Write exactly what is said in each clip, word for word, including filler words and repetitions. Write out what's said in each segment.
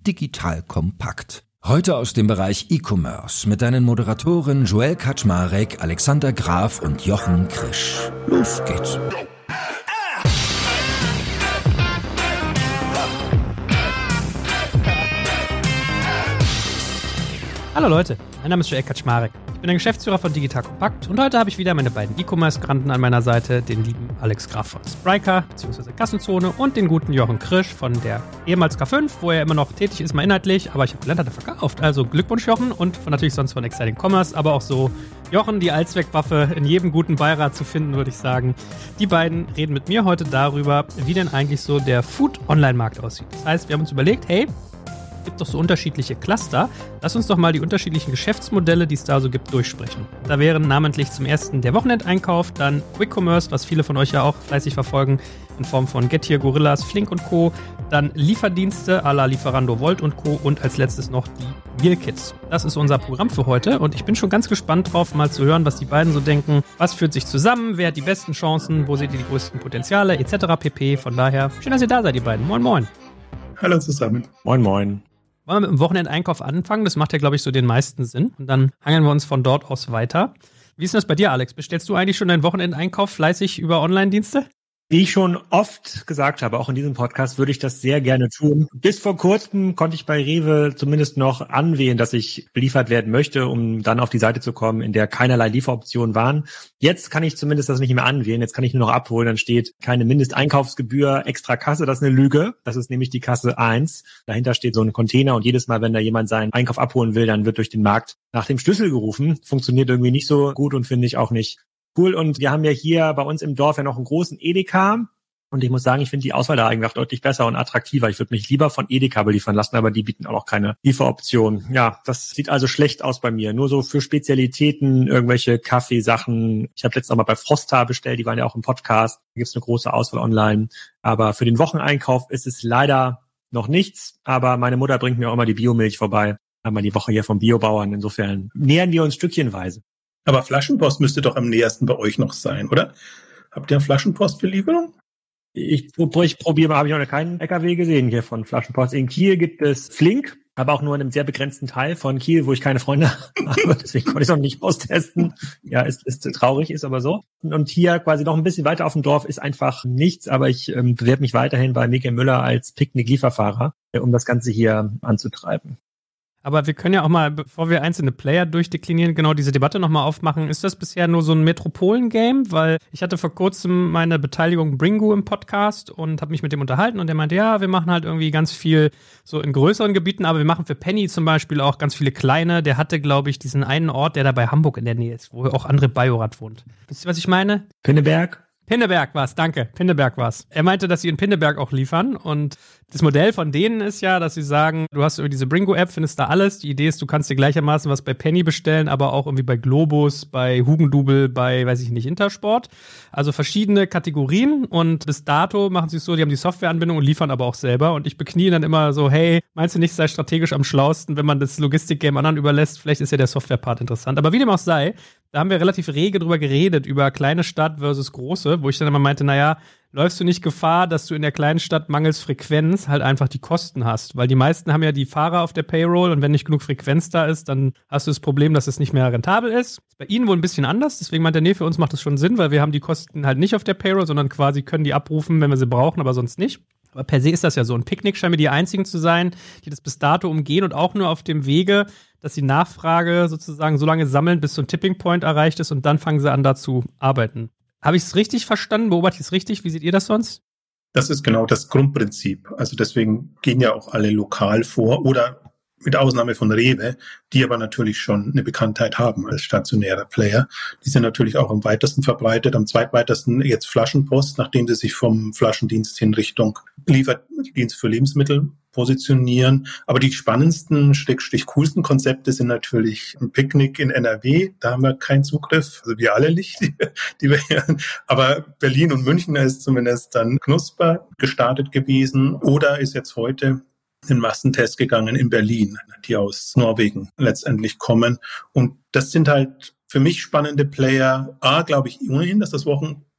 Digital Kompakt. Heute aus dem Bereich E-Commerce mit deinen Moderatoren Joel Kaczmarek, Alexander Graf und Jochen Krisch. Los geht's. Hallo Leute, mein Name ist Joel Kaczmarek. Ich bin der Geschäftsführer von Digital Kompakt und heute habe ich wieder meine beiden E-Commerce-Granden an meiner Seite, den lieben Alex Graf von Spryker bzw. Kassenzone und den guten Jochen Krisch von der ehemals K fünf, wo er immer noch tätig ist, mal inhaltlich, aber ich habe gelernt, hat er verkauft. Also Glückwunsch Jochen und von natürlich sonst von Exciting Commerce, aber auch so Jochen, die Allzweckwaffe in jedem guten Beirat zu finden, würde ich sagen. Die beiden reden mit mir heute darüber, wie denn eigentlich so der Food-Online-Markt aussieht. Das heißt, wir haben uns überlegt, hey, es gibt doch so unterschiedliche Cluster. Lass uns doch mal die unterschiedlichen Geschäftsmodelle, die es da so gibt, durchsprechen. Da wären namentlich zum ersten der Wochenendeinkauf, dann Quick Commerce, was viele von euch ja auch fleißig verfolgen, in Form von Getir, Gorillas, Flink und Co. Dann Lieferdienste à la Lieferando, Volt und Co. Und als letztes noch die Meal Kits. Das ist unser Programm für heute und ich bin schon ganz gespannt drauf, mal zu hören, was die beiden so denken. Was führt sich zusammen? Wer hat die besten Chancen? Wo seht ihr die größten Potenziale? Etc. pp. Von daher, schön, dass ihr da seid, ihr beiden. Moin, moin. Hallo zusammen. Moin, moin. Wollen wir mit dem Wochenendeinkauf anfangen? Das macht ja, glaube ich, so den meisten Sinn. Und dann hangeln wir uns von dort aus weiter. Wie ist denn das bei dir, Alex? Bestellst du eigentlich schon deinen Wochenendeinkauf fleißig über Online-Dienste? Wie ich schon oft gesagt habe, auch in diesem Podcast, würde ich das sehr gerne tun. Bis vor kurzem konnte ich bei Rewe zumindest noch anwählen, dass ich beliefert werden möchte, um dann auf die Seite zu kommen, in der keinerlei Lieferoptionen waren. Jetzt kann ich zumindest das nicht mehr anwählen. Jetzt kann ich nur noch abholen. Dann steht keine Mindesteinkaufsgebühr, extra Kasse. Das ist eine Lüge. Das ist nämlich die Kasse eins. Dahinter steht so ein Container und jedes Mal, wenn da jemand seinen Einkauf abholen will, dann wird durch den Markt nach dem Schlüssel gerufen. Funktioniert irgendwie nicht so gut und finde ich auch nicht cool. Und wir haben ja hier bei uns im Dorf ja noch einen großen Edeka. Und ich muss sagen, ich finde die Auswahl da eigentlich deutlich besser und attraktiver. Ich würde mich lieber von Edeka beliefern lassen, aber die bieten auch noch keine Lieferoption. Ja, das sieht also schlecht aus bei mir. Nur so für Spezialitäten, irgendwelche Kaffeesachen. Ich habe letztens auch mal bei Frosta bestellt, die waren ja auch im Podcast. Da gibt es eine große Auswahl online. Aber für den Wocheneinkauf ist es leider noch nichts. Aber meine Mutter bringt mir auch immer die Biomilch vorbei. Haben wir die Woche hier vom Biobauern. Insofern nähern wir uns stückchenweise. Aber Flaschenpost müsste doch am nähersten bei euch noch sein, oder? Habt ihr eine Flaschenpostbelieferung? Ich, ich probiere mal, habe ich noch keinen L K W gesehen hier von Flaschenpost. In Kiel gibt es Flink, aber auch nur in einem sehr begrenzten Teil von Kiel, wo ich keine Freunde habe. Deswegen konnte ich es noch nicht austesten. Ja, ist, ist traurig, ist aber so. Und hier quasi noch ein bisschen weiter auf dem Dorf ist einfach nichts, aber ich ähm, bewerbe mich weiterhin bei Michael Müller als Picknick-Lieferfahrer, um das Ganze hier anzutreiben. Aber wir können ja auch mal, bevor wir einzelne Player durchdeklinieren, genau diese Debatte nochmal aufmachen. Ist das bisher nur so ein Metropolen-Game? Weil ich hatte vor kurzem meine Beteiligung Bringu im Podcast und habe mich mit dem unterhalten und der meinte, ja, wir machen halt irgendwie ganz viel so in größeren Gebieten, aber wir machen für Penny zum Beispiel auch ganz viele kleine. Der hatte, glaube ich, diesen einen Ort, der da bei Hamburg in der Nähe ist, wo auch André Bajorat wohnt. Wisst ihr, was ich meine? Pinneberg? Pinneberg war's, danke. Pinneberg war's. Er meinte, dass sie in Pinneberg auch liefern und das Modell von denen ist ja, dass sie sagen, du hast über diese Bringo-App, findest da alles. Die Idee ist, du kannst dir gleichermaßen was bei Penny bestellen, aber auch irgendwie bei Globus, bei Hugendubel, bei, weiß ich nicht, Intersport. Also verschiedene Kategorien und bis dato machen sie es so, die haben die Softwareanbindung und liefern aber auch selber und ich beknie dann immer so, hey, meinst du nicht, sei strategisch am schlausten, wenn man das Logistik-Game anderen überlässt? Vielleicht ist ja der Software-Part interessant. Aber wie dem auch sei, da haben wir relativ rege drüber geredet, über kleine Stadt versus große, wo ich dann immer meinte, naja, läufst du nicht Gefahr, dass du in der kleinen Stadt mangels Frequenz halt einfach die Kosten hast? Weil die meisten haben ja die Fahrer auf der Payroll und wenn nicht genug Frequenz da ist, dann hast du das Problem, dass es nicht mehr rentabel ist. Ist bei ihnen wohl ein bisschen anders, deswegen meint er, nee, für uns macht das schon Sinn, weil wir haben die Kosten halt nicht auf der Payroll, sondern quasi können die abrufen, wenn wir sie brauchen, aber sonst nicht. Aber per se ist das ja so. Ein Picknick scheint mir die einzigen zu sein, die das bis dato umgehen und auch nur auf dem Wege, dass die Nachfrage sozusagen so lange sammeln, bis so ein Tipping Point erreicht ist und dann fangen sie an, da zu arbeiten. Habe ich es richtig verstanden? Beobachte ich es richtig? Wie seht ihr das sonst? Das ist genau das Grundprinzip. Also deswegen gehen ja auch alle lokal vor oder mit Ausnahme von Rewe, die aber natürlich schon eine Bekanntheit haben als stationärer Player. Die sind natürlich auch am weitesten verbreitet, am zweitweitesten jetzt Flaschenpost, nachdem sie sich vom Flaschendienst hin Richtung Lieferdienst für Lebensmittel positionieren. Aber die spannendsten, schrägstrich coolsten Konzepte sind natürlich ein Picknick in N R W. Da haben wir keinen Zugriff, also wir alle nicht. Die, die wir, aber Berlin und München ist zumindest dann Knusper gestartet gewesen oder ist jetzt heute in Massentest gegangen in Berlin, die aus Norwegen letztendlich kommen. Und das sind halt für mich spannende Player. A, glaube ich ohnehin, dass das Wochen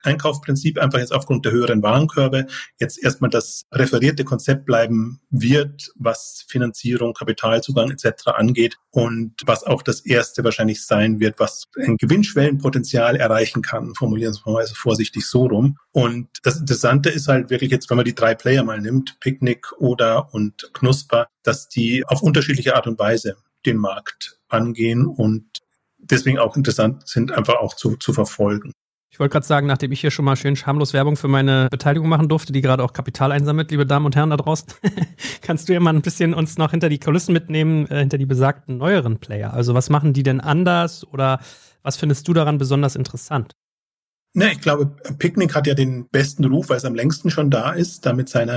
Einkaufsprinzip einfach jetzt aufgrund der höheren Warenkörbe jetzt erstmal das referierte Konzept bleiben wird, was Finanzierung, Kapitalzugang et cetera angeht und was auch das erste wahrscheinlich sein wird, was ein Gewinnschwellenpotenzial erreichen kann, formulieren wir mal so vorsichtig so rum. Und das Interessante ist halt wirklich jetzt, wenn man die drei Player mal nimmt, Picnic, Oda und Knusper, dass die auf unterschiedliche Art und Weise den Markt angehen und deswegen auch interessant sind, einfach auch zu, zu verfolgen. Ich wollte gerade sagen, nachdem ich hier schon mal schön schamlos Werbung für meine Beteiligung machen durfte, die gerade auch Kapital einsammelt, liebe Damen und Herren da draußen, kannst du ja mal ein bisschen uns noch hinter die Kulissen mitnehmen, äh, hinter die besagten neueren Player. Also was machen die denn anders oder was findest du daran besonders interessant? Na, ich glaube, Picnic hat ja den besten Ruf, weil es am längsten schon da ist, da mit seiner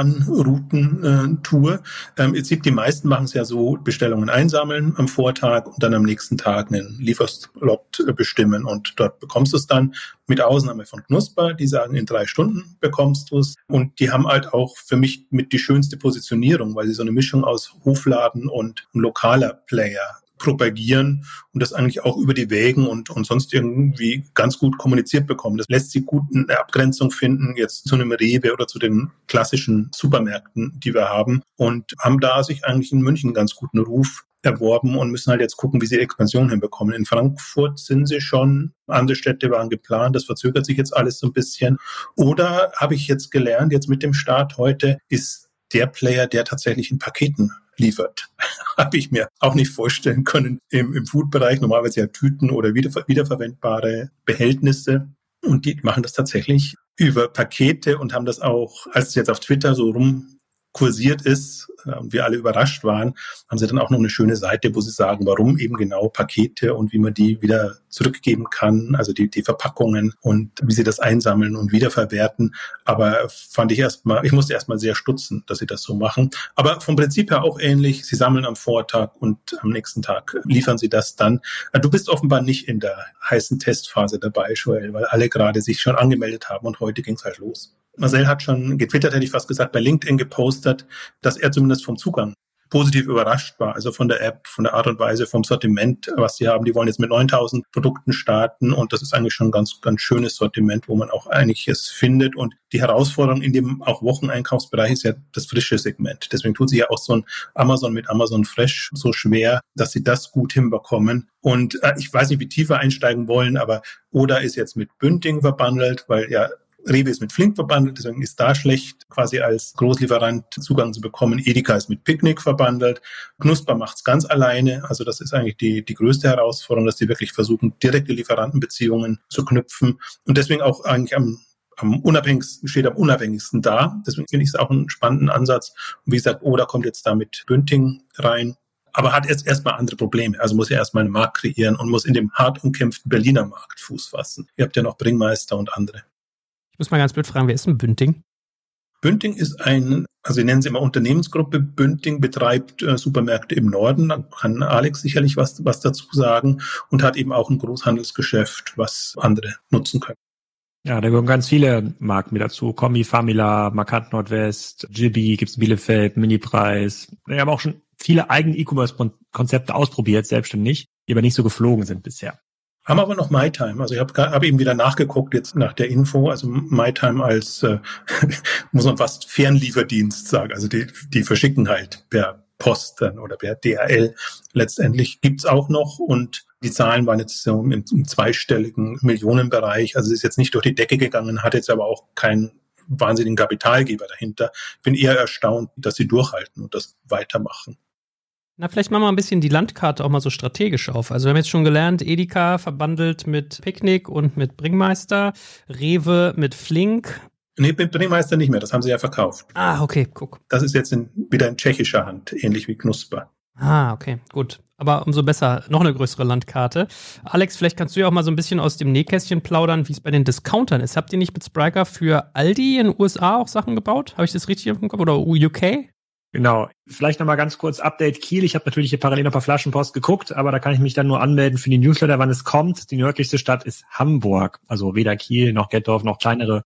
Milchmann-Routen-Tour. Ähm, jetzt sieht, die meisten machen es ja so, Bestellungen einsammeln am Vortag und dann am nächsten Tag einen Lieferslot bestimmen und dort bekommst du es dann, mit Ausnahme von Knusper, die sagen, in drei Stunden bekommst du es. Und die haben halt auch für mich mit die schönste Positionierung, weil sie so eine Mischung aus Hofladen und lokaler Player propagieren und das eigentlich auch über die Wägen und, und sonst irgendwie ganz gut kommuniziert bekommen. Das lässt sich gut eine Abgrenzung finden jetzt zu einem Rewe oder zu den klassischen Supermärkten, die wir haben und haben da sich eigentlich in München einen ganz guten Ruf erworben und müssen halt jetzt gucken, wie sie die Expansion hinbekommen. In Frankfurt sind sie schon, andere Städte waren geplant, das verzögert sich jetzt alles so ein bisschen. Oder habe ich jetzt gelernt, jetzt mit dem Start heute, ist der Player, der tatsächlich in Paketen liefert. Habe ich mir auch nicht vorstellen können im, im Food-Bereich. Normalerweise ja Tüten oder wiederver- wiederverwendbare Behältnisse. Und die machen das tatsächlich über Pakete und haben das auch, als es jetzt auf Twitter so rumkursiert ist und wir alle überrascht waren, haben sie dann auch noch eine schöne Seite, wo sie sagen, warum eben genau Pakete und wie man die wieder zurückgeben kann, also die, die Verpackungen und wie sie das einsammeln und wiederverwerten. Aber fand ich erstmal, ich musste erstmal sehr stutzen, dass sie das so machen. Aber vom Prinzip her auch ähnlich. Sie sammeln am Vortag und am nächsten Tag liefern sie das dann. Du bist offenbar nicht in der heißen Testphase dabei, Joel, weil alle gerade sich schon angemeldet haben und heute ging es halt los. Marcel hat schon getwittert, hätte ich fast gesagt, bei LinkedIn gepostet, dass er zumindest vom Zugang positiv überrascht war, also von der App, von der Art und Weise, vom Sortiment, was sie haben. Die wollen jetzt mit neuntausend Produkten starten und das ist eigentlich schon ein ganz, ganz schönes Sortiment, wo man auch einiges findet. Und die Herausforderung in dem auch Wocheneinkaufsbereich ist ja das frische Segment. Deswegen tut sich ja auch so ein Amazon mit Amazon Fresh so schwer, dass sie das gut hinbekommen. Und äh, ich weiß nicht, wie tiefer einsteigen wollen, aber Oda ist jetzt mit Bünding verbandelt, weil ja Rewe ist mit Flink verbandelt, deswegen ist da schlecht, quasi als Großlieferant Zugang zu bekommen. Edeka ist mit Picnic verbandelt. Knusper macht's ganz alleine. Also das ist eigentlich die, die größte Herausforderung, dass die wirklich versuchen, direkte Lieferantenbeziehungen zu knüpfen. Und deswegen auch eigentlich am, am unabhängigsten, steht am unabhängigsten da. Deswegen finde ich es auch einen spannenden Ansatz. Und wie gesagt, Oda kommt jetzt da mit Bünding rein. Aber hat jetzt erstmal andere Probleme. Also muss er erstmal einen Markt kreieren und muss in dem hart umkämpften Berliner Markt Fuß fassen. Ihr habt ja noch Bringmeister und andere. Ich muss mal ganz blöd fragen, wer ist denn Bünding? Bünding ist ein, also sie nennen sie immer Unternehmensgruppe. Bünding betreibt äh, Supermärkte im Norden. Da kann Alex sicherlich was, was dazu sagen und hat eben auch ein Großhandelsgeschäft, was andere nutzen können. Ja, da gehören ganz viele Marken mit dazu. Kombi, Famila, Markant Nordwest, Jibby, gibt's Bielefeld, Minipreis. Wir haben auch schon viele eigene E-Commerce-Konzepte ausprobiert, selbstständig, die aber nicht so geflogen sind bisher. Haben aber noch MyTime. Also ich habe hab eben wieder nachgeguckt jetzt nach der Info. Also MyTime als, äh, muss man fast Fernlieferdienst sagen. Also die, die verschicken halt per Post dann oder per D H L. Letztendlich gibt's auch noch und die Zahlen waren jetzt so im, im zweistelligen Millionenbereich. Also es ist jetzt nicht durch die Decke gegangen, hat jetzt aber auch keinen wahnsinnigen Kapitalgeber dahinter. Bin eher erstaunt, dass sie durchhalten und das weitermachen. Na, vielleicht machen wir ein bisschen die Landkarte auch mal so strategisch auf. Also wir haben jetzt schon gelernt, Edeka verbandelt mit Picnic und mit Bringmeister, Rewe mit Flink. Nee, mit Bringmeister nicht mehr, das haben sie ja verkauft. Ah, okay, guck. Das ist jetzt in, wieder in tschechischer Hand, ähnlich wie Knusper. Ah, okay, gut. Aber umso besser, noch eine größere Landkarte. Alex, vielleicht kannst du ja auch mal so ein bisschen aus dem Nähkästchen plaudern, wie es bei den Discountern ist. Habt ihr nicht mit Spryker für Aldi in den U S A auch Sachen gebaut? Habe ich das richtig im Kopf? Oder U K? Genau. Vielleicht nochmal ganz kurz Update Kiel. Ich habe natürlich hier parallel noch ein paar Flaschenpost geguckt, aber da kann ich mich dann nur anmelden für die Newsletter, wann es kommt. Die nördlichste Stadt ist Hamburg. Also weder Kiel noch Gettorf noch kleinere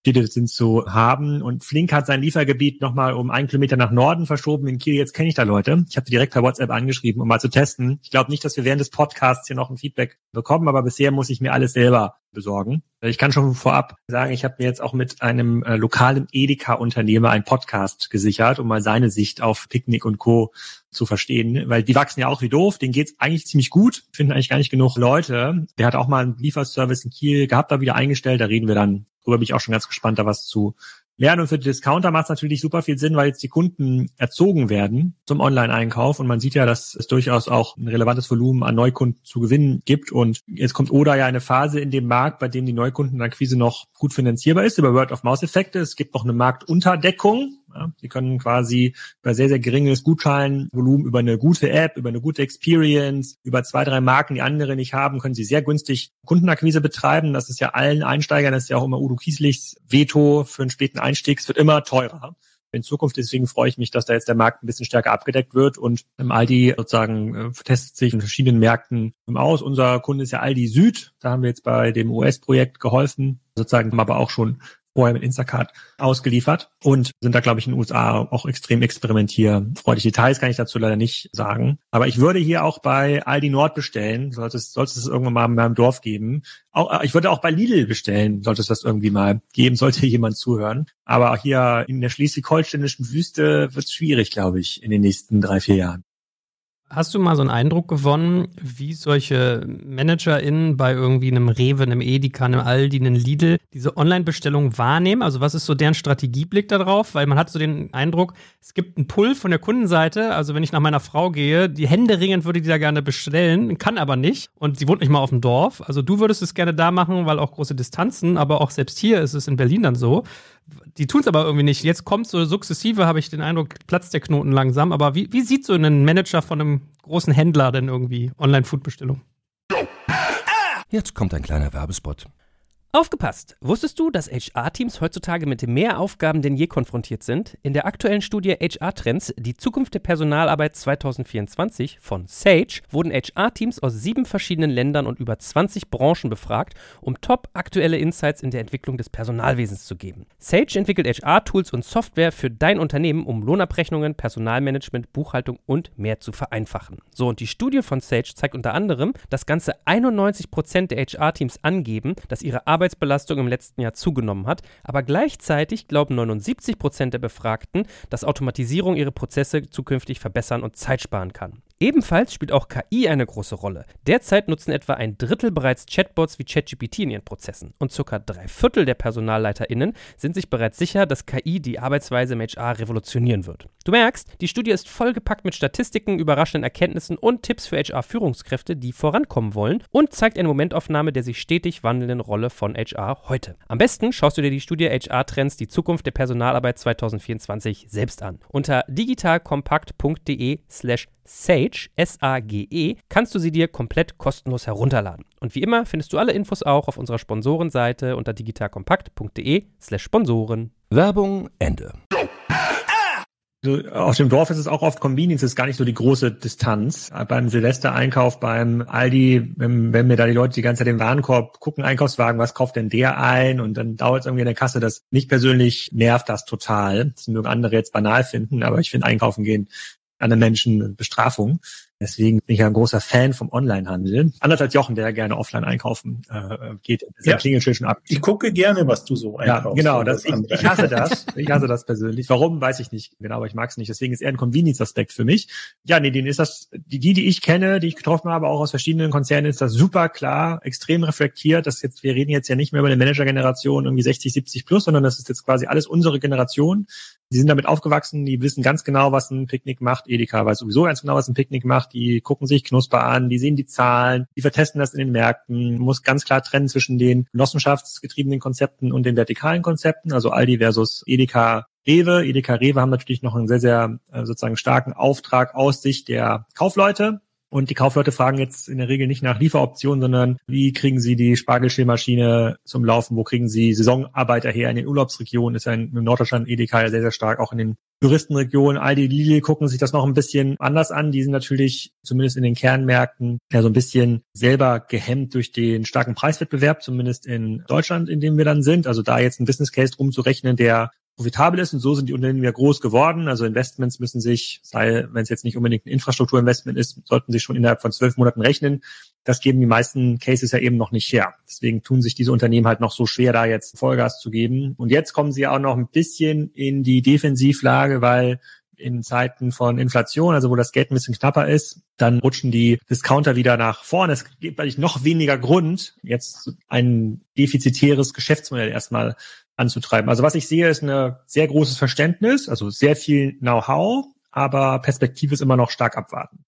sind zu haben. Und Flink hat sein Liefergebiet nochmal um einen Kilometer nach Norden verschoben in Kiel. Jetzt kenne ich da Leute. Ich habe die direkt per WhatsApp angeschrieben, um mal zu testen. Ich glaube nicht, dass wir während des Podcasts hier noch ein Feedback bekommen, aber bisher muss ich mir alles selber besorgen. Ich kann schon vorab sagen, ich habe mir jetzt auch mit einem äh, lokalen Edeka-Unternehmer einen Podcast gesichert, um mal seine Sicht auf Picknick und Co. zu verstehen, weil die wachsen ja auch wie doof, denen geht's eigentlich ziemlich gut, finden eigentlich gar nicht genug Leute. Der hat auch mal einen Lieferservice in Kiel gehabt, da wieder eingestellt, da reden wir dann, darüber bin ich auch schon ganz gespannt, da was zu lernen. Und für die Discounter macht es natürlich super viel Sinn, weil jetzt die Kunden erzogen werden zum Online-Einkauf und man sieht ja, dass es durchaus auch ein relevantes Volumen an Neukunden zu gewinnen gibt und jetzt kommt Oda ja eine Phase in dem Markt, bei dem die Neukundenakquise noch gut finanzierbar ist, über Word-of-Mouth-Effekte. Es gibt noch eine Marktunterdeckung. Ja, Sie können quasi über sehr, sehr geringes Gutscheinvolumen, über eine gute App, über eine gute Experience, über zwei, drei Marken, die andere nicht haben, können Sie sehr günstig Kundenakquise betreiben. Das ist ja allen Einsteigern, das ist ja auch immer Udo Kieslichs Veto für einen späten Einstieg. Es wird immer teurer in Zukunft. Deswegen freue ich mich, dass da jetzt der Markt ein bisschen stärker abgedeckt wird und im Aldi sozusagen testet sich in verschiedenen Märkten aus. Unser Kunde ist ja Aldi Süd. Da haben wir jetzt bei dem U S-Projekt geholfen, sozusagen, aber auch schon vorher mit Instacart ausgeliefert und sind da, glaube ich, in den U S A auch extrem experimentierfreudig. Details kann ich dazu leider nicht sagen. Aber ich würde hier auch bei Aldi Nord bestellen, sollte es, sollte es irgendwann mal in meinem Dorf geben. Auch, ich würde auch bei Lidl bestellen, sollte es das irgendwie mal geben, sollte jemand zuhören. Aber hier in der schleswig-holsteinischen Wüste wird es schwierig, glaube ich, in den nächsten drei, vier Jahren. Hast du mal so einen Eindruck gewonnen, wie solche ManagerInnen bei irgendwie einem Rewe, einem Edeka, einem Aldi, einem Lidl diese Online-Bestellung wahrnehmen? Also was ist so deren Strategieblick darauf? Weil man hat so den Eindruck, es gibt einen Pull von der Kundenseite. Also wenn ich nach meiner Frau gehe, die händeringend würde die da gerne bestellen, kann aber nicht. Und sie wohnt nicht mal auf dem Dorf. Also du würdest es gerne da machen, weil auch große Distanzen, aber auch selbst hier ist es in Berlin dann so. Die tun es aber irgendwie nicht. Jetzt kommt so sukzessive, habe ich den Eindruck, platzt der Knoten langsam. Aber wie, wie sieht so ein Manager von einem großen Händler denn irgendwie Online-Food-Bestellung? Jetzt kommt ein kleiner Werbespot. Aufgepasst! Wusstest du, dass H R-Teams heutzutage mit mehr Aufgaben denn je konfrontiert sind? In der aktuellen Studie H R-Trends, die Zukunft der Personalarbeit zwanzig vierundzwanzig von Sage, wurden H R-Teams aus sieben verschiedenen Ländern und über zwanzig Branchen befragt, um top aktuelle Insights in der Entwicklung des Personalwesens zu geben. Sage entwickelt H R-Tools und Software für dein Unternehmen, um Lohnabrechnungen, Personalmanagement, Buchhaltung und mehr zu vereinfachen. So, und die Studie von Sage zeigt unter anderem, dass ganze einundneunzig Prozent der H R-Teams angeben, dass ihre Arbeit Arbeitsbelastung im letzten Jahr zugenommen hat, aber gleichzeitig glauben neunundsiebzig Prozent der Befragten, dass Automatisierung ihre Prozesse zukünftig verbessern und Zeit sparen kann. Ebenfalls spielt auch K I eine große Rolle. Derzeit nutzen etwa ein Drittel bereits Chatbots wie ChatGPT in ihren Prozessen und circa drei Viertel der PersonalleiterInnen sind sich bereits sicher, dass K I die Arbeitsweise im H R revolutionieren wird. Du merkst, die Studie ist vollgepackt mit Statistiken, überraschenden Erkenntnissen und Tipps für H R-Führungskräfte, die vorankommen wollen und zeigt eine Momentaufnahme der sich stetig wandelnden Rolle von H R heute. Am besten schaust du dir die Studie H R-Trends, die Zukunft der Personalarbeit zwanzig vierundzwanzig selbst an. Unter digitalkompakt.de slash Sage, S A G E, kannst du sie dir komplett kostenlos herunterladen. Und wie immer findest du alle Infos auch auf unserer Sponsorenseite unter digitalkompakt.de slash Sponsoren. Werbung Ende. Also auf dem Dorf ist es auch oft Convenience, ist gar nicht so die große Distanz. Beim Silvestereinkauf, beim Aldi, wenn, wenn mir da die Leute die ganze Zeit den Warenkorb gucken, Einkaufswagen, was kauft denn der ein? Und dann dauert es irgendwie in der Kasse. Das mich persönlich nervt das total. Das mögen andere jetzt banal finden, aber ich finde Einkaufen gehen anderen Menschen Bestrafung. Deswegen bin ich ja ein großer Fan vom Onlinehandel. Anders als Jochen, der gerne offline einkaufen äh, geht. Das ja. Klingelschild schon ab. Ich gucke gerne, was du so einkaufst. Ja, genau. Das, ich, ich hasse das. Ich hasse das persönlich. Warum, weiß ich nicht genau, aber ich mag es nicht. Deswegen ist eher ein Convenience-Aspekt für mich. Ja, nee, denen ist das, die, die ich kenne, die ich getroffen habe, auch aus verschiedenen Konzernen, ist das super klar, extrem reflektiert. Das jetzt, wir reden jetzt ja nicht mehr über eine Manager-Generation irgendwie sechzig, siebzig plus, sondern das ist jetzt quasi alles unsere Generation. Die sind damit aufgewachsen, die wissen ganz genau, was ein Picknick macht. Edeka weiß sowieso ganz genau, was ein Picknick macht. Die gucken sich Knusper an, die sehen die Zahlen, die vertesten das in den Märkten. Man muss ganz klar trennen zwischen den genossenschaftsgetriebenen Konzepten und den vertikalen Konzepten, also Aldi versus Edeka, Rewe. Edeka, Rewe haben natürlich noch einen sehr, sehr äh, sozusagen starken Auftrag aus Sicht der Kaufleute. Und die Kaufleute fragen jetzt in der Regel nicht nach Lieferoptionen, sondern wie kriegen sie die Spargelschälmaschine zum Laufen, wo kriegen sie Saisonarbeiter her? In den Urlaubsregionen ist ja in Norddeutschland Edeka ja sehr, sehr stark, auch in den Touristenregionen. Aldi, Lidl gucken sich das noch ein bisschen anders an. Die sind natürlich zumindest in den Kernmärkten ja so ein bisschen selber gehemmt durch den starken Preiswettbewerb, zumindest in Deutschland, in dem wir dann sind. Also da jetzt ein Business Case drum zu rechnen, der profitabel ist, und so sind die Unternehmen ja groß geworden. Also Investments müssen sich, sei, wenn es jetzt nicht unbedingt ein Infrastrukturinvestment ist, sollten sich schon innerhalb von zwölf Monaten rechnen. Das geben die meisten Cases ja eben noch nicht her. Deswegen tun sich diese Unternehmen halt noch so schwer, da jetzt Vollgas zu geben. Und jetzt kommen sie auch noch ein bisschen in die Defensivlage, weil in Zeiten von Inflation, also wo das Geld ein bisschen knapper ist, dann rutschen die Discounter wieder nach vorne. Es gibt eigentlich noch weniger Grund, jetzt ein defizitäres Geschäftsmodell erstmal anzutreiben. Also was ich sehe, ist ein sehr großes Verständnis, also sehr viel Know-how, aber Perspektive ist immer noch stark abwarten.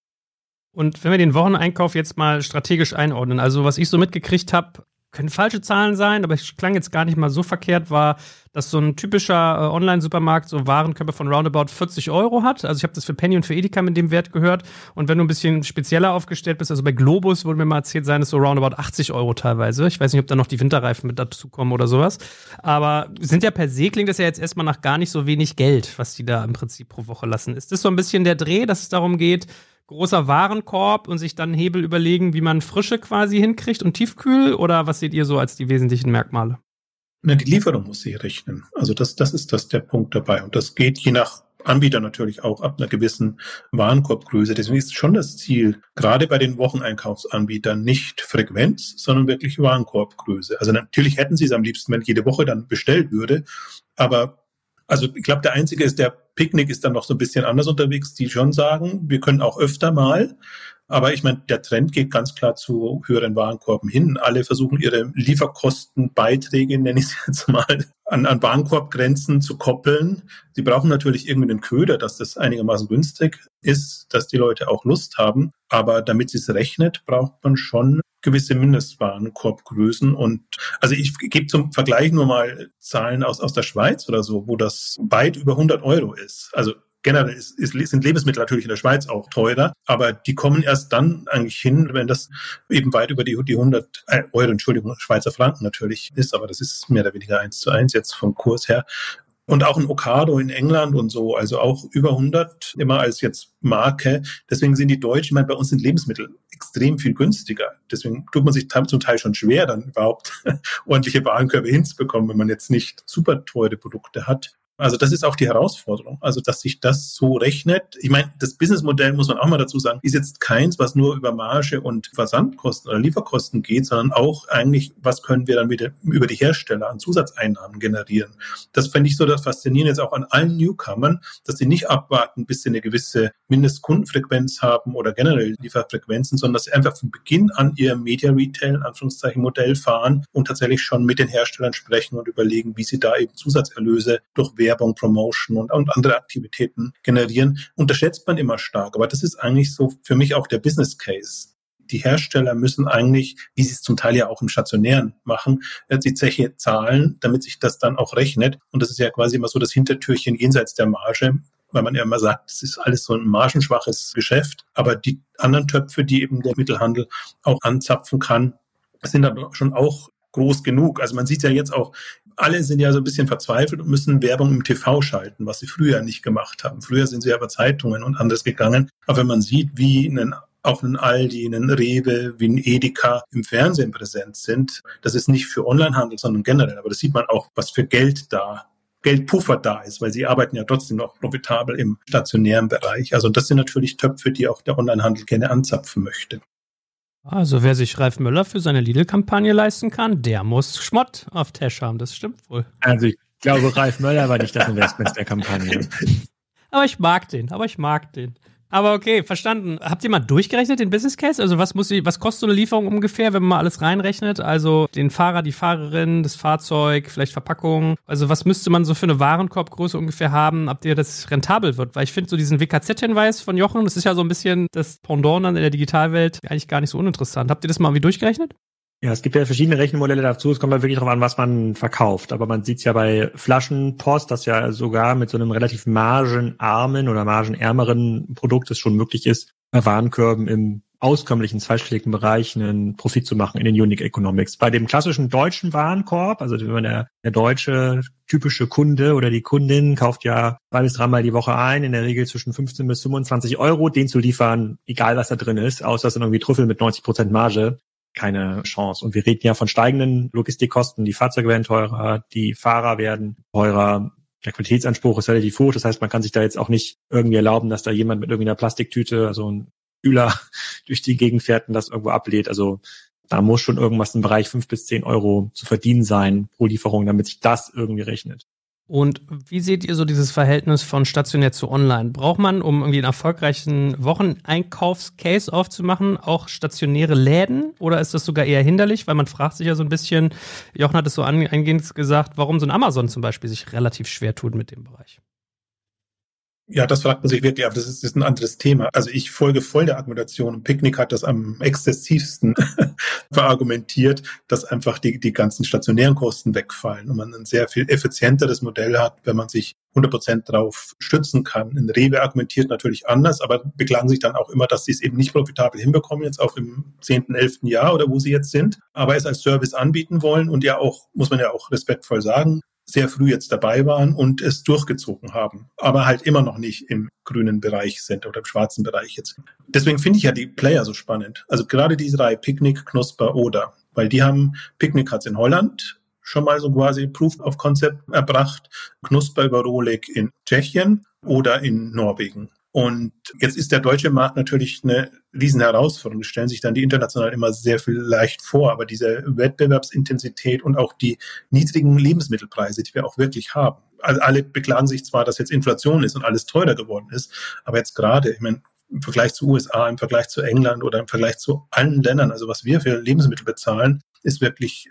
Und wenn wir den Wocheneinkauf jetzt mal strategisch einordnen, also was ich so mitgekriegt habe, können falsche Zahlen sein, aber es klang jetzt gar nicht mal so verkehrt, war, dass so ein typischer äh, Online-Supermarkt so Warenkörbe von roundabout vierzig Euro hat. Also ich habe das für Penny und für Edeka mit dem Wert gehört. Und wenn du ein bisschen spezieller aufgestellt bist, also bei Globus wurde mir mal erzählt, seien es so roundabout achtzig Euro teilweise. Ich weiß nicht, ob da noch die Winterreifen mit dazu kommen oder sowas. Aber sind ja per se, klingt das ja jetzt erstmal nach gar nicht so wenig Geld, was die da im Prinzip pro Woche lassen. Ist das so ein bisschen der Dreh, dass es darum geht, großer Warenkorb und sich dann Hebel überlegen, wie man Frische quasi hinkriegt und Tiefkühl? Oder was seht ihr so als die wesentlichen Merkmale? Na, die Lieferung muss sich rechnen. Also das, das ist das der Punkt dabei. Und das geht je nach Anbieter natürlich auch ab einer gewissen Warenkorbgröße. Deswegen ist schon das Ziel, gerade bei den Wocheneinkaufsanbietern, nicht Frequenz, sondern wirklich Warenkorbgröße. Also natürlich hätten sie es am liebsten, wenn jede Woche dann bestellt würde. Aber also ich glaube, der Einzige ist, der Picknick ist dann noch so ein bisschen anders unterwegs, die schon sagen, wir können auch öfter mal. Aber ich meine, der Trend geht ganz klar zu höheren Warenkorben hin. Alle versuchen, ihre Lieferkostenbeiträge, nenne ich es jetzt mal, an, an Warenkorbgrenzen zu koppeln. Sie brauchen natürlich irgendwie einen Köder, dass das einigermaßen günstig ist, dass die Leute auch Lust haben. Aber damit sie es rechnet, braucht man schon gewisse Mindestwarenkorbgrößen. Und also ich gebe zum Vergleich nur mal Zahlen aus, aus der Schweiz oder so, wo das weit über hundert Euro ist. Also generell ist, ist, sind Lebensmittel natürlich in der Schweiz auch teurer, aber die kommen erst dann eigentlich hin, wenn das eben weit über die, die hundert Euro, Entschuldigung, Schweizer Franken natürlich ist, aber das ist mehr oder weniger eins zu eins jetzt vom Kurs her. Und auch ein Ocado in England und so, also auch über hundert immer als jetzt Marke. Deswegen sind die Deutschen, ich meine, bei uns sind Lebensmittel extrem viel günstiger. Deswegen tut man sich zum Teil schon schwer, dann überhaupt ordentliche Warenkörbe hinzubekommen, wenn man jetzt nicht super teure Produkte hat. Also das ist auch die Herausforderung, also dass sich das so rechnet. Ich meine, das Businessmodell, muss man auch mal dazu sagen, ist jetzt keins, was nur über Marge und Versandkosten oder Lieferkosten geht, sondern auch eigentlich, was können wir dann wieder über die Hersteller an Zusatzeinnahmen generieren. Das fände ich so das Faszinierende jetzt auch an allen Newcomern, dass sie nicht abwarten, bis sie eine gewisse Mindestkundenfrequenz haben oder generell Lieferfrequenzen, sondern dass sie einfach von Beginn an ihr Media Retail, in Anführungszeichen, Modell fahren und tatsächlich schon mit den Herstellern sprechen und überlegen, wie sie da eben Zusatzerlöse durch Werbung, Promotion und, und andere Aktivitäten generieren, unterschätzt man immer stark. Aber das ist eigentlich so für mich auch der Business Case. Die Hersteller müssen eigentlich, wie sie es zum Teil ja auch im Stationären machen, die Zeche zahlen, damit sich das dann auch rechnet. Und das ist ja quasi immer so das Hintertürchen jenseits der Marge, weil man ja immer sagt, das ist alles so ein margenschwaches Geschäft. Aber die anderen Töpfe, die eben der Mittelhandel auch anzapfen kann, sind dann schon auch groß genug. Also man sieht ja jetzt auch, alle sind ja so ein bisschen verzweifelt und müssen Werbung im T V schalten, was sie früher nicht gemacht haben. Früher sind sie ja über Zeitungen und anderes gegangen. Aber wenn man sieht, wie einen, auch ein Aldi, ein Rewe, wie ein Edeka im Fernsehen präsent sind, das ist nicht für Onlinehandel, sondern generell. Aber das sieht man auch, was für Geld da, Geldpuffer da ist, weil sie arbeiten ja trotzdem noch profitabel im stationären Bereich. Also das sind natürlich Töpfe, die auch der Onlinehandel gerne anzapfen möchte. Also wer sich Ralf Möller für seine Lidl-Kampagne leisten kann, der muss Schmott auf Tash haben, das stimmt wohl. Also ich glaube, Ralf Möller war nicht das Investment der Kampagne. Aber ich mag den, aber ich mag den. Aber okay, verstanden. Habt ihr mal durchgerechnet, den Business Case? Also was muss sie, was kostet so eine Lieferung ungefähr, wenn man mal alles reinrechnet? Also den Fahrer, die Fahrerin, das Fahrzeug, vielleicht Verpackung. Also was müsste man so für eine Warenkorbgröße ungefähr haben, ab der das rentabel wird? Weil ich finde so diesen W K Z-Hinweis von Jochen, das ist ja so ein bisschen das Pendant dann in der Digitalwelt eigentlich gar nicht so uninteressant. Habt ihr das mal irgendwie durchgerechnet? Ja, es gibt ja verschiedene Rechenmodelle dazu. Es kommt halt wirklich darauf an, was man verkauft. Aber man sieht es ja bei Flaschenpost, dass ja sogar mit so einem relativ margenarmen oder margenärmeren Produkt es schon möglich ist, bei Warenkörben im auskömmlichen zweistelligen Bereich einen Profit zu machen in den Unique Economics. Bei dem klassischen deutschen Warenkorb, also wenn man der, der deutsche typische Kunde oder die Kundin kauft ja zwei bis dreimal die Woche ein, in der Regel zwischen fünfzehn bis fünfundzwanzig Euro, den zu liefern, egal was da drin ist, außer es sind irgendwie Trüffel mit neunzig Prozent Marge. Keine Chance. Und wir reden ja von steigenden Logistikkosten. Die Fahrzeuge werden teurer, die Fahrer werden teurer. Der Qualitätsanspruch ist relativ hoch. Das heißt, man kann sich da jetzt auch nicht irgendwie erlauben, dass da jemand mit irgendeiner Plastiktüte, also ein Kühler durch die Gegend fährt und das irgendwo ablehnt. Also da muss schon irgendwas im Bereich fünf bis zehn Euro zu verdienen sein pro Lieferung, damit sich das irgendwie rechnet. Und wie seht ihr so dieses Verhältnis von stationär zu online? Braucht man, um irgendwie einen erfolgreichen Wocheneinkaufscase aufzumachen, auch stationäre Läden? Oder ist das sogar eher hinderlich? Weil man fragt sich ja so ein bisschen, Jochen hat es so eingehend gesagt, warum so ein Amazon zum Beispiel sich relativ schwer tut mit dem Bereich. Ja, das fragt man sich wirklich, aber das ist, das ist ein anderes Thema. Also ich folge voll der Argumentation. Picknick hat das am exzessivsten verargumentiert, dass einfach die, die ganzen stationären Kosten wegfallen und man ein sehr viel effizienteres Modell hat, wenn man sich hundert Prozent drauf stützen kann. In Rewe argumentiert natürlich anders, aber beklagen sich dann auch immer, dass sie es eben nicht profitabel hinbekommen, jetzt auch im zehnten, elften Jahr oder wo sie jetzt sind, aber es als Service anbieten wollen und ja auch, muss man ja auch respektvoll sagen, sehr früh jetzt dabei waren und es durchgezogen haben, aber halt immer noch nicht im grünen Bereich sind oder im schwarzen Bereich jetzt. Deswegen finde ich ja die Player so spannend. Also gerade diese Reihe Picknick, Knusper, Oda, weil die haben, Picknick hat es in Holland schon mal so quasi Proof of Concept erbracht, Knusper über Rohlik in Tschechien oder in Norwegen. Und jetzt ist der deutsche Markt natürlich eine riesen Herausforderung. Die stellen sich dann die international immer sehr viel leicht vor. Aber diese Wettbewerbsintensität und auch die niedrigen Lebensmittelpreise, die wir auch wirklich haben. Also alle beklagen sich zwar, dass jetzt Inflation ist und alles teurer geworden ist, aber jetzt gerade, ich meine, im Vergleich zu U S A, im Vergleich zu England oder im Vergleich zu allen Ländern, also was wir für Lebensmittel bezahlen, ist wirklich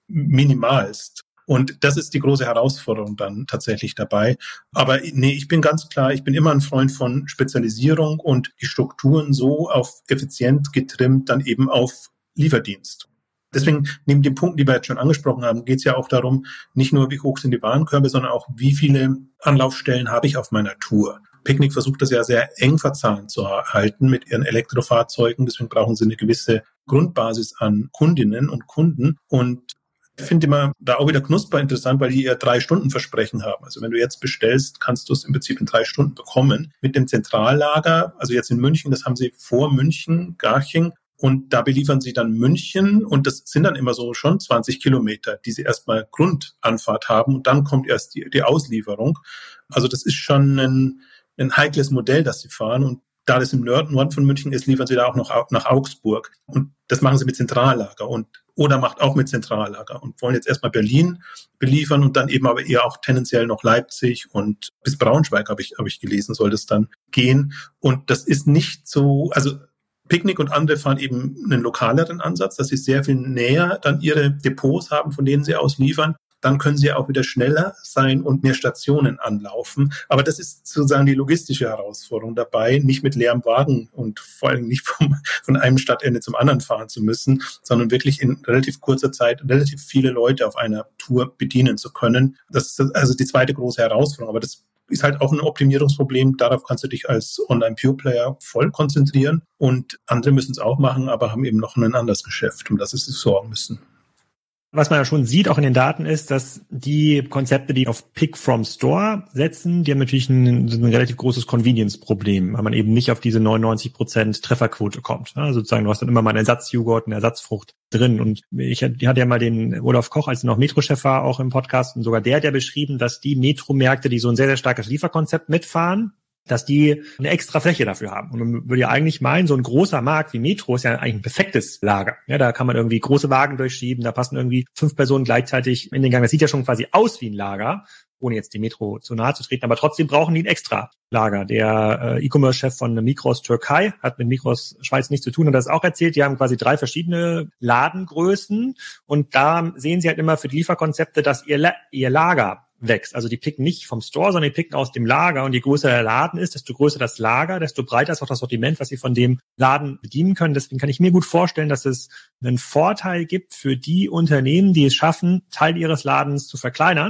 minimalst. Und das ist die große Herausforderung dann tatsächlich dabei. Aber nee, ich bin ganz klar, ich bin immer ein Freund von Spezialisierung und die Strukturen so auf effizient getrimmt, dann eben auf Lieferdienst. Deswegen, neben den Punkten, die wir jetzt schon angesprochen haben, geht es ja auch darum, nicht nur, wie hoch sind die Warenkörbe, sondern auch, wie viele Anlaufstellen habe ich auf meiner Tour. Picknick versucht das ja sehr eng verzahnt zu halten mit ihren Elektrofahrzeugen. Deswegen brauchen sie eine gewisse Grundbasis an Kundinnen und Kunden. Und ich finde immer da auch wieder Knusper interessant, weil die ja drei Stunden Versprechen haben. Also wenn du jetzt bestellst, kannst du es im Prinzip in drei Stunden bekommen. Mit dem Zentrallager, also jetzt in München, das haben sie vor München, Garching, und da beliefern sie dann München und das sind dann immer so schon zwanzig Kilometer, die sie erstmal Grundanfahrt haben und dann kommt erst die, die Auslieferung. Also das ist schon ein, ein heikles Modell, das sie fahren, und da das im Norden von München ist, liefern sie da auch noch nach Augsburg. Und das machen sie mit Zentrallager. Und Oda macht auch mit Zentrallager und wollen jetzt erstmal Berlin beliefern und dann eben aber eher auch tendenziell noch Leipzig und bis Braunschweig, habe ich, habe ich gelesen, soll das dann gehen. Und das ist nicht so, also Picknick und andere fahren eben einen lokaleren Ansatz, dass sie sehr viel näher dann ihre Depots haben, von denen sie aus liefern. Dann können sie auch wieder schneller sein und mehr Stationen anlaufen. Aber das ist sozusagen die logistische Herausforderung dabei, nicht mit leerem Wagen und vor allem nicht vom, von einem Stadtende zum anderen fahren zu müssen, sondern wirklich in relativ kurzer Zeit relativ viele Leute auf einer Tour bedienen zu können. Das ist also die zweite große Herausforderung. Aber das ist halt auch ein Optimierungsproblem. Darauf kannst du dich als Online-Pure-Player voll konzentrieren. Und andere müssen es auch machen, aber haben eben noch ein anderes Geschäft, um das sie sich sorgen müssen. Was man ja schon sieht, auch in den Daten, ist, dass die Konzepte, die auf Pick from Store setzen, die haben natürlich ein, ein relativ großes Convenience-Problem, weil man eben nicht auf diese neunundneunzig Prozent Trefferquote kommt. Also sozusagen, du hast dann immer mal einen Ersatzjoghurt, eine Ersatzfrucht drin. Und ich hatte ja mal den Olaf Koch, als er noch Metro-Chef war, auch im Podcast, und sogar der hat ja beschrieben, dass die Metro-Märkte, die so ein sehr, sehr starkes Lieferkonzept mitfahren, dass die eine extra Fläche dafür haben. Und man würde ja eigentlich meinen, so ein großer Markt wie Metro ist ja eigentlich ein perfektes Lager. Ja, da kann man irgendwie große Wagen durchschieben, da passen irgendwie fünf Personen gleichzeitig in den Gang. Das sieht ja schon quasi aus wie ein Lager, ohne jetzt dem Metro zu nahe zu treten. Aber trotzdem brauchen die ein extra Lager. Der äh, E-Commerce-Chef von Migros Türkei hat mit Migros Schweiz nichts zu tun und das auch erzählt. Die haben quasi drei verschiedene Ladengrößen und da sehen sie halt immer für die Lieferkonzepte, dass ihr, La- ihr Lager wächst. Also die picken nicht vom Store, sondern die picken aus dem Lager. Und je größer der Laden ist, desto größer das Lager, desto breiter ist auch das Sortiment, was sie von dem Laden bedienen können. Deswegen kann ich mir gut vorstellen, dass es einen Vorteil gibt für die Unternehmen, die es schaffen, Teil ihres Ladens zu verkleinern,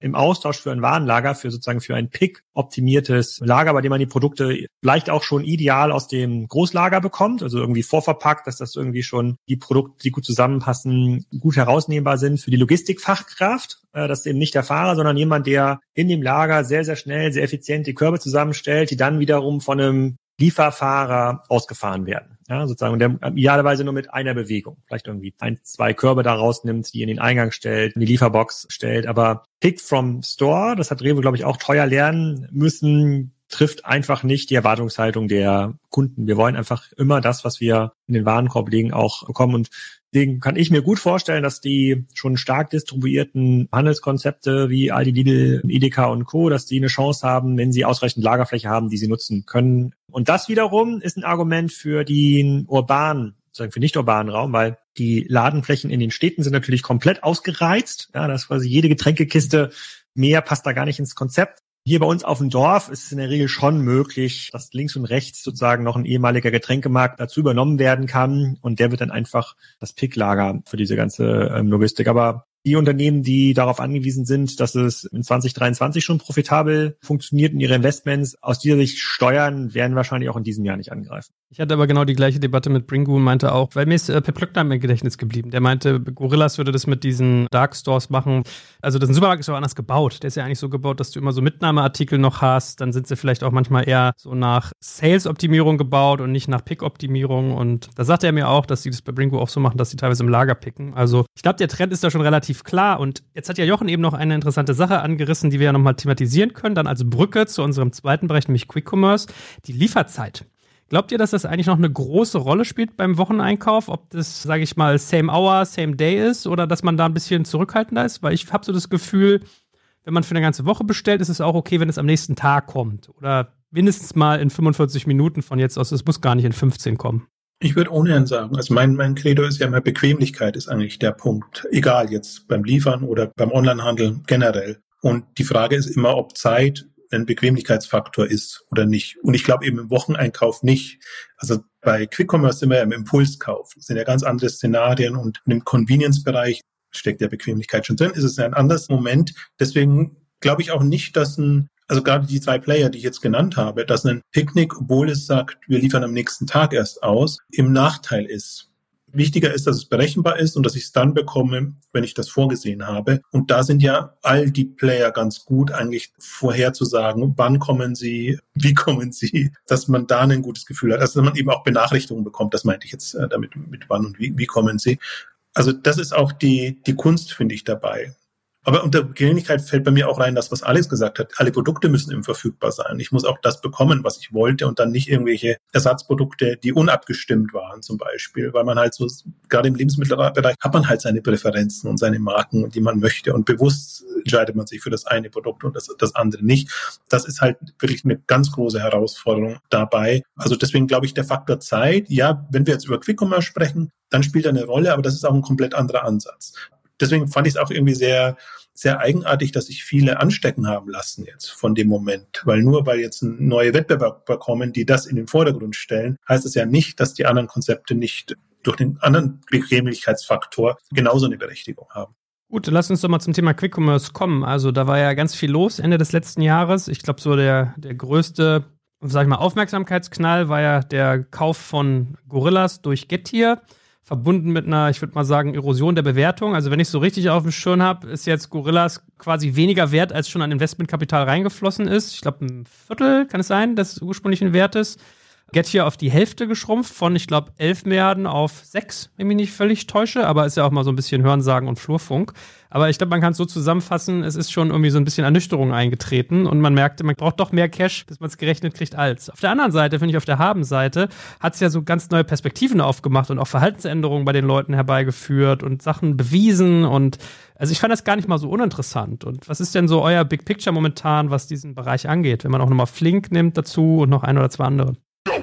im Austausch für ein Warenlager, für sozusagen für ein Pick optimiertes Lager, bei dem man die Produkte vielleicht auch schon ideal aus dem Großlager bekommt, also irgendwie vorverpackt, dass das irgendwie schon die Produkte, die gut zusammenpassen, gut herausnehmbar sind für die Logistikfachkraft. Das ist eben nicht der Fahrer, sondern jemand, der in dem Lager sehr, sehr schnell, sehr effizient die Körbe zusammenstellt, die dann wiederum von einem Lieferfahrer ausgefahren werden. Ja, sozusagen, und der idealerweise nur mit einer Bewegung. Vielleicht irgendwie ein, zwei Körbe da rausnimmt, die in den Eingang stellt, in die Lieferbox stellt. Aber Pick from Store, das hat Rewe, glaube ich, auch teuer lernen müssen, trifft einfach nicht die Erwartungshaltung der Kunden. Wir wollen einfach immer das, was wir in den Warenkorb legen, auch bekommen. Und deswegen kann ich mir gut vorstellen, dass die schon stark distribuierten Handelskonzepte wie Aldi, Lidl, Edeka und Co., dass die eine Chance haben, wenn sie ausreichend Lagerfläche haben, die sie nutzen können. Und das wiederum ist ein Argument für den urbanen, sozusagen für nicht-urbanen Raum, weil die Ladenflächen in den Städten sind natürlich komplett ausgereizt. Ja, das ist quasi jede Getränkekiste mehr passt da gar nicht ins Konzept. Hier bei uns auf dem Dorf ist es in der Regel schon möglich, dass links und rechts sozusagen noch ein ehemaliger Getränkemarkt dazu übernommen werden kann und der wird dann einfach das Picklager für diese ganze ähm, Logistik. Aber die Unternehmen, die darauf angewiesen sind, dass es in zwanzig dreiundzwanzig schon profitabel funktioniert und ihre Investments aus dieser Sicht steuern, werden wahrscheinlich auch in diesem Jahr nicht angreifen. Ich hatte aber genau die gleiche Debatte mit Bringu und meinte auch, weil mir ist äh, Pep Klöckner im Gedächtnis geblieben. Der meinte, Gorillas würde das mit diesen Dark Stores machen. Also das Supermarkt ist aber anders gebaut. Der ist ja eigentlich so gebaut, dass du immer so Mitnahmeartikel noch hast. Dann sind sie vielleicht auch manchmal eher so nach Sales-Optimierung gebaut und nicht nach Pick-Optimierung. Und da sagte er mir auch, dass sie das bei Bringu auch so machen, dass sie teilweise im Lager picken. Also ich glaube, der Trend ist da schon relativ klar. Und jetzt hat ja Jochen eben noch eine interessante Sache angerissen, die wir ja nochmal thematisieren können. Dann als Brücke zu unserem zweiten Bereich, nämlich Quick Commerce, die Lieferzeit. Glaubt ihr, dass das eigentlich noch eine große Rolle spielt beim Wocheneinkauf? Ob das, sage ich mal, same hour, same day ist oder dass man da ein bisschen zurückhaltender ist? Weil ich habe so das Gefühl, wenn man für eine ganze Woche bestellt, ist es auch okay, wenn es am nächsten Tag kommt. Oder mindestens mal in fünfundvierzig Minuten von jetzt aus. Es muss gar nicht in fünfzehn kommen. Ich würde ohnehin sagen, also mein, mein Credo ist ja immer, Bequemlichkeit ist eigentlich der Punkt. Egal jetzt beim Liefern oder beim Onlinehandel generell. Und die Frage ist immer, ob Zeit ein Bequemlichkeitsfaktor ist oder nicht. Und ich glaube eben im Wocheneinkauf nicht. Also bei Quick Commerce sind wir ja im Impulskauf. Das sind ja ganz andere Szenarien und im Convenience-Bereich steckt der Bequemlichkeit schon drin. Ist es ein anderes Moment. Deswegen glaube ich auch nicht, dass ein, also gerade die zwei Player, die ich jetzt genannt habe, dass ein Picknick, obwohl es sagt, wir liefern am nächsten Tag erst aus, im Nachteil ist. Wichtiger ist, dass es berechenbar ist und dass ich es dann bekomme, wenn ich das vorgesehen habe. Und da sind ja all die Player ganz gut, eigentlich vorherzusagen, wann kommen sie, wie kommen sie, dass man da ein gutes Gefühl hat. Also dass man eben auch Benachrichtigungen bekommt, das meinte ich jetzt äh, damit, mit wann und wie, wie kommen sie. Also das ist auch die, die Kunst, finde ich, dabei. Aber unter Bequemlichkeit fällt bei mir auch rein, das, was Alex gesagt hat. Alle Produkte müssen eben verfügbar sein. Ich muss auch das bekommen, was ich wollte und dann nicht irgendwelche Ersatzprodukte, die unabgestimmt waren zum Beispiel. Weil man halt so, gerade im Lebensmittelbereich hat man halt seine Präferenzen und seine Marken, die man möchte. Und bewusst entscheidet man sich für das eine Produkt und das, das andere nicht. Das ist halt wirklich eine ganz große Herausforderung dabei. Also deswegen glaube ich, der Faktor Zeit, ja, wenn wir jetzt über Quick Commerce sprechen, dann spielt er eine Rolle, aber das ist auch ein komplett anderer Ansatz. Deswegen fand ich es auch irgendwie sehr, sehr eigenartig, dass sich viele anstecken haben lassen jetzt von dem Moment. Weil nur weil jetzt neue Wettbewerber kommen, die das in den Vordergrund stellen, heißt es ja nicht, dass die anderen Konzepte nicht durch den anderen Bequemlichkeitsfaktor genauso eine Berechtigung haben. Gut, lass uns doch mal zum Thema Quick Commerce kommen. Also da war ja ganz viel los Ende des letzten Jahres. Ich glaube, so der, der größte, sag ich mal, Aufmerksamkeitsknall war ja der Kauf von Gorillas durch Getir. Verbunden mit einer, ich würde mal sagen, Erosion der Bewertung. Also wenn ich es so richtig auf dem Schirm habe, ist jetzt Gorillas quasi weniger wert, als schon an Investmentkapital reingeflossen ist. Ich glaube, ein Viertel kann es sein, des ursprünglichen Wertes. Getir auf die Hälfte geschrumpft, von, ich glaube, elf Milliarden auf sechs, wenn ich mich nicht völlig täusche. Aber ist ja auch mal so ein bisschen Hörensagen und Flurfunk. Aber ich glaube, man kann es so zusammenfassen, es ist schon irgendwie so ein bisschen Ernüchterung eingetreten und man merkte, man braucht doch mehr Cash, bis man es gerechnet kriegt als. Auf der anderen Seite, finde ich, auf der Habenseite hat es ja so ganz neue Perspektiven aufgemacht und auch Verhaltensänderungen bei den Leuten herbeigeführt und Sachen bewiesen und also ich fand das gar nicht mal so uninteressant. Und was ist denn so euer Big Picture momentan, was diesen Bereich angeht, wenn man auch nochmal Flink nimmt dazu und noch ein oder zwei andere?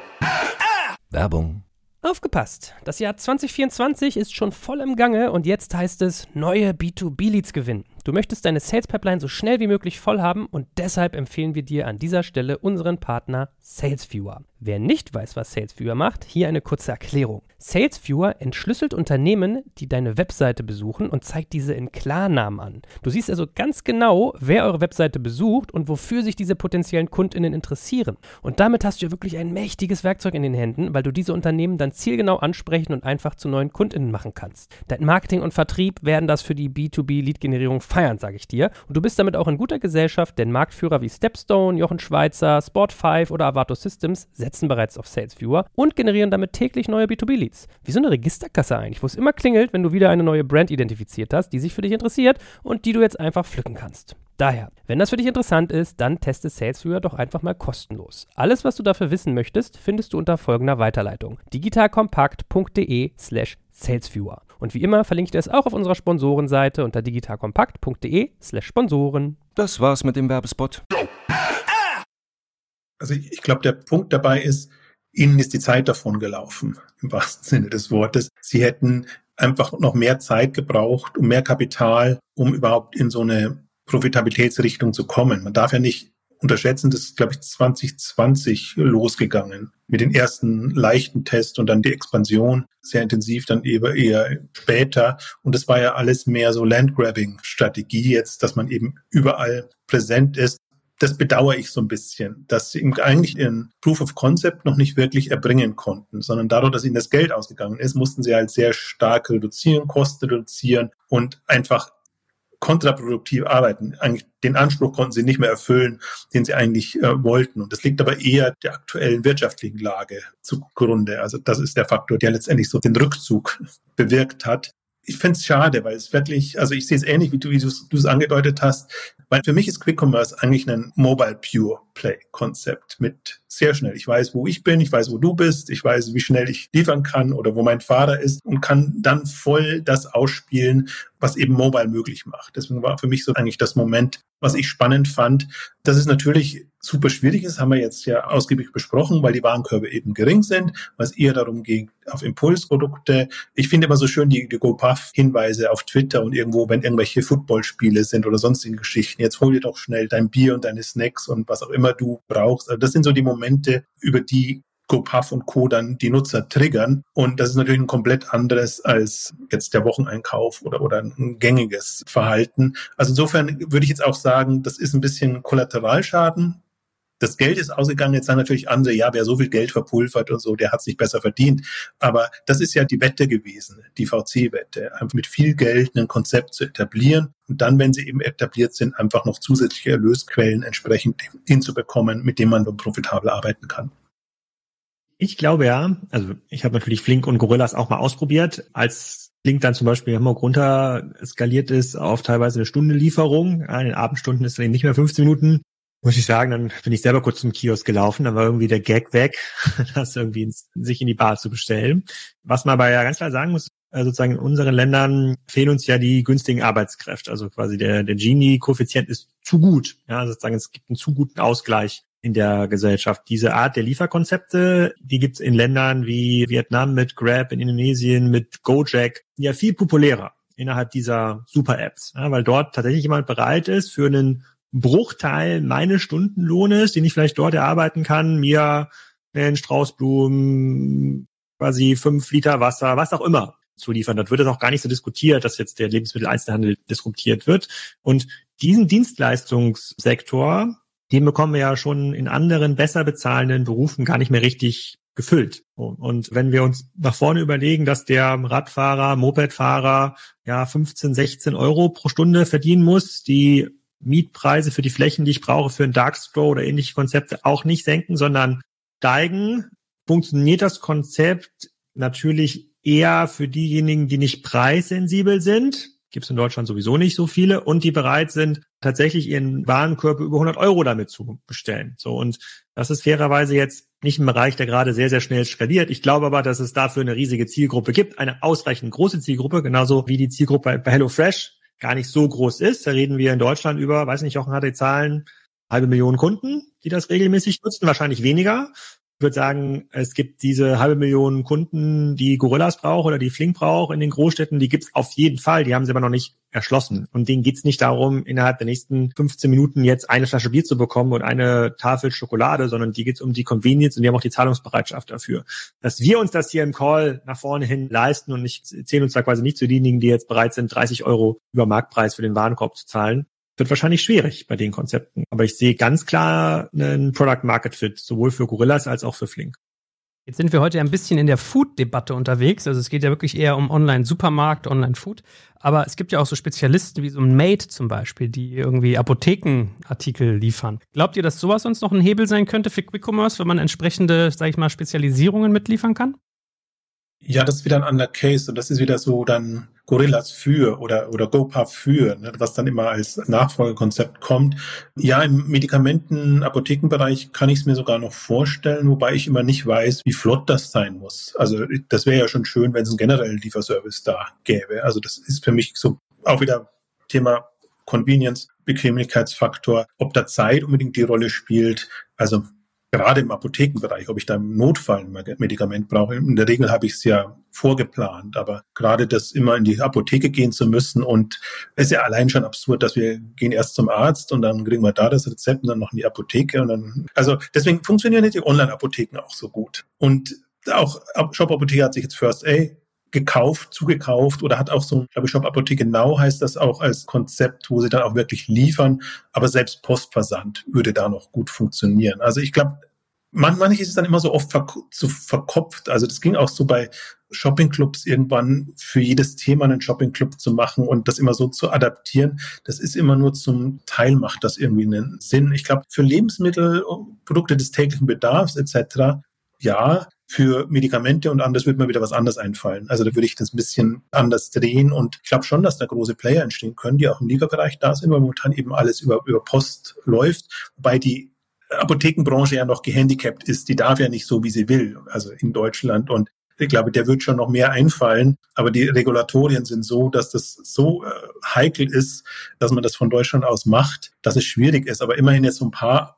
Werbung. Aufgepasst! Das Jahr zwanzig vierundzwanzig ist schon voll im Gange und jetzt heißt es neue B zwei B Leads gewinnen. Du möchtest deine Sales-Pipeline so schnell wie möglich voll haben und deshalb empfehlen wir dir an dieser Stelle unseren Partner SalesViewer. Wer nicht weiß, was SalesViewer macht, hier eine kurze Erklärung. SalesViewer entschlüsselt Unternehmen, die deine Webseite besuchen und zeigt diese in Klarnamen an. Du siehst also ganz genau, wer eure Webseite besucht und wofür sich diese potenziellen KundInnen interessieren. Und damit hast du ja wirklich ein mächtiges Werkzeug in den Händen, weil du diese Unternehmen dann zielgenau ansprechen und einfach zu neuen KundInnen machen kannst. Dein Marketing und Vertrieb werden das für die B zwei B-Lead-Generierung feiern, sage ich dir. Und du bist damit auch in guter Gesellschaft, denn Marktführer wie Stepstone, Jochen Schweizer, Sport fünf oder Avato Systems setzen bereits auf SalesViewer und generieren damit täglich neue B zwei B-Leads. Wie so eine Registerkasse eigentlich, wo es immer klingelt, wenn du wieder eine neue Brand identifiziert hast, die sich für dich interessiert und die du jetzt einfach pflücken kannst. Daher, wenn das für dich interessant ist, dann teste SalesViewer doch einfach mal kostenlos. Alles, was du dafür wissen möchtest, findest du unter folgender Weiterleitung: digitalkompakt.de slash SalesViewer. Und wie immer verlinke ich dir es auch auf unserer Sponsorenseite unter digitalkompakt.de slash Sponsoren. Das war's mit dem Werbespot. Also ich, ich glaube, der Punkt dabei ist, ihnen ist die Zeit davon gelaufen, im wahrsten Sinne des Wortes. Sie hätten einfach noch mehr Zeit gebraucht und mehr Kapital, um überhaupt in so eine Profitabilitätsrichtung zu kommen. Man darf ja nicht unterschätzen, das ist, glaube ich, zwanzig zwanzig losgegangen mit den ersten leichten Tests und dann die Expansion sehr intensiv, dann eher, eher später. Und das war ja alles mehr so Landgrabbing-Strategie jetzt, dass man eben überall präsent ist. Das bedauere ich so ein bisschen, dass sie eigentlich ihren Proof of Concept noch nicht wirklich erbringen konnten, sondern dadurch, dass ihnen das Geld ausgegangen ist, mussten sie halt sehr stark reduzieren, Kosten reduzieren und einfach kontraproduktiv arbeiten. Eigentlich den Anspruch konnten sie nicht mehr erfüllen, den sie eigentlich äh, wollten. Und das liegt aber eher der aktuellen wirtschaftlichen Lage zugrunde. Also das ist der Faktor, der letztendlich so den Rückzug bewirkt hat. Ich finde es schade, weil es wirklich, also ich sehe es ähnlich, wie du wie du es angedeutet hast, weil für mich ist Quick Commerce eigentlich ein Mobile Pure Play Konzept mit sehr schnell. Ich weiß, wo ich bin, ich weiß, wo du bist, ich weiß, wie schnell ich liefern kann oder wo mein Fahrer ist und kann dann voll das ausspielen, was eben Mobile möglich macht. Deswegen war für mich so eigentlich das Moment, was ich spannend fand. Dass es natürlich super schwierig ist, haben wir jetzt ja ausgiebig besprochen, weil die Warenkörbe eben gering sind, weil es eher darum ging, auf Impulsprodukte. Ich finde immer so schön die, die GoPuff-Hinweise auf Twitter und irgendwo, wenn irgendwelche Footballspiele sind oder sonstige Geschichten. Jetzt hol dir doch schnell dein Bier und deine Snacks und was auch immer du brauchst. Also das sind so die Momente, über die GoPuff und Co. dann die Nutzer triggern. Und das ist natürlich ein komplett anderes als jetzt der Wocheneinkauf oder, oder ein gängiges Verhalten. Also insofern würde ich jetzt auch sagen, das ist ein bisschen Kollateralschaden. Das Geld ist ausgegangen, jetzt sagen natürlich andere, ja, wer so viel Geld verpulvert und so, der hat es nicht besser verdient. Aber das ist ja die Wette gewesen, die V C-Wette, einfach mit viel Geld ein Konzept zu etablieren und dann, wenn sie eben etabliert sind, einfach noch zusätzliche Erlösquellen entsprechend hinzubekommen, mit denen man dann profitabel arbeiten kann. Ich glaube ja, also ich habe natürlich Flink und Gorillas auch mal ausprobiert, als Flink dann zum Beispiel Hamburg runter skaliert ist auf teilweise eine Stunde Lieferung, in den Abendstunden ist dann eben nicht mehr fünfzehn Minuten, muss ich sagen, dann bin ich selber kurz zum Kiosk gelaufen, dann war irgendwie der Gag weg, das irgendwie ins, sich in die Bar zu bestellen. Was man aber ja ganz klar sagen muss, sozusagen in unseren Ländern fehlen uns ja die günstigen Arbeitskräfte, also quasi der, der Gini-Koeffizient ist zu gut, ja, sozusagen es gibt einen zu guten Ausgleich in der Gesellschaft. Diese Art der Lieferkonzepte, die gibt's in Ländern wie Vietnam mit Grab, in Indonesien mit Gojek, ja viel populärer innerhalb dieser Super-Apps, ja, weil dort tatsächlich jemand bereit ist, für einen Bruchteil meines Stundenlohnes, den ich vielleicht dort erarbeiten kann, mir einen Strauß Blumen, quasi fünf Liter Wasser, was auch immer zu liefern. Das wird es auch gar nicht so diskutiert, dass jetzt der Lebensmitteleinzelhandel disruptiert wird. Und diesen Dienstleistungssektor, den bekommen wir ja schon in anderen, besser bezahlenden Berufen gar nicht mehr richtig gefüllt. Und wenn wir uns nach vorne überlegen, dass der Radfahrer, Mopedfahrer ja fünfzehn, sechzehn Euro pro Stunde verdienen muss, die Mietpreise für die Flächen, die ich brauche für ein Darkstore oder ähnliche Konzepte auch nicht senken, sondern steigen, funktioniert das Konzept natürlich eher für diejenigen, die nicht preissensibel sind. Gibt es in Deutschland sowieso nicht so viele und die bereit sind, tatsächlich ihren Warenkorb über hundert Euro damit zu bestellen. So, und das ist fairerweise jetzt nicht ein Bereich, der gerade sehr, sehr schnell skaliert. Ich glaube aber, dass es dafür eine riesige Zielgruppe gibt, eine ausreichend große Zielgruppe, genauso wie die Zielgruppe bei HelloFresh gar nicht so groß ist. Da reden wir in Deutschland über, weiß nicht, Jochen hat die Zahlen, halbe Million Kunden, die das regelmäßig nutzen, wahrscheinlich weniger. Ich würde sagen, es gibt diese halbe Million Kunden, die Gorillas braucht oder die Flink braucht in den Großstädten. Die gibt's auf jeden Fall. Die haben sie aber noch nicht erschlossen. Und denen geht's nicht darum, innerhalb der nächsten fünfzehn Minuten jetzt eine Flasche Bier zu bekommen und eine Tafel Schokolade, sondern die geht's um die Convenience und die haben auch die Zahlungsbereitschaft dafür. Dass wir uns das hier im Call nach vorne hin leisten und nicht zählen uns da quasi nicht zu denjenigen, die jetzt bereit sind, dreißig Euro über Marktpreis für den Warenkorb zu zahlen, wird wahrscheinlich schwierig bei den Konzepten. Aber ich sehe ganz klar einen Product-Market-Fit, sowohl für Gorillas als auch für Flink. Jetzt sind wir heute ja ein bisschen in der Food-Debatte unterwegs. Also es geht ja wirklich eher um Online-Supermarkt, Online-Food. Aber es gibt ja auch so Spezialisten wie so ein Made zum Beispiel, die irgendwie Apothekenartikel liefern. Glaubt ihr, dass sowas uns noch ein Hebel sein könnte für Quick-Commerce, wenn man entsprechende, sag ich mal, Spezialisierungen mitliefern kann? Ja, das ist wieder ein anderer Case und das ist wieder so dann Gorillas für oder oder GoPuff für, ne, was dann immer als Nachfolgekonzept kommt. Ja, im Medikamenten-Apothekenbereich kann ich es mir sogar noch vorstellen, wobei ich immer nicht weiß, wie flott das sein muss. Also das wäre ja schon schön, wenn es einen generellen Lieferservice da gäbe. Also das ist für mich so auch wieder Thema Convenience, Bequemlichkeitsfaktor, ob da Zeit unbedingt die Rolle spielt. Also gerade im Apothekenbereich, ob ich da im Notfall ein Medikament brauche. In der Regel habe ich es ja vorgeplant, aber gerade das immer in die Apotheke gehen zu müssen und es ist ja allein schon absurd, dass wir gehen erst zum Arzt und dann kriegen wir da das Rezept und dann noch in die Apotheke und dann, also deswegen funktionieren die Online-Apotheken auch so gut. Und auch Shop Apotheke hat sich jetzt First A gekauft, zugekauft oder hat auch so, glaube ich, Shop Apotheke Now heißt das auch als Konzept, wo sie dann auch wirklich liefern. Aber selbst Postversand würde da noch gut funktionieren. Also ich glaube, manchmal ist es dann immer so oft verk- so verkopft. Also das ging auch so bei Shoppingclubs irgendwann für jedes Thema einen Shoppingclub zu machen und das immer so zu adaptieren. Das ist immer nur zum Teil, macht das irgendwie einen Sinn. Ich glaube, für Lebensmittel, Produkte des täglichen Bedarfs et cetera, ja, für Medikamente und anderes würde mir wieder was anderes einfallen. Also da würde ich das ein bisschen anders drehen und ich glaube schon, dass da große Player entstehen können, die auch im Lieferbereich da sind, weil momentan eben alles über, über Post läuft, wobei die Apothekenbranche ja noch gehandicapt ist. Die darf ja nicht so, wie sie will, also in Deutschland und ich glaube, der wird schon noch mehr einfallen, aber die Regulatorien sind so, dass das so äh, heikel ist, dass man das von Deutschland aus macht, dass es schwierig ist. Aber immerhin jetzt so ein paar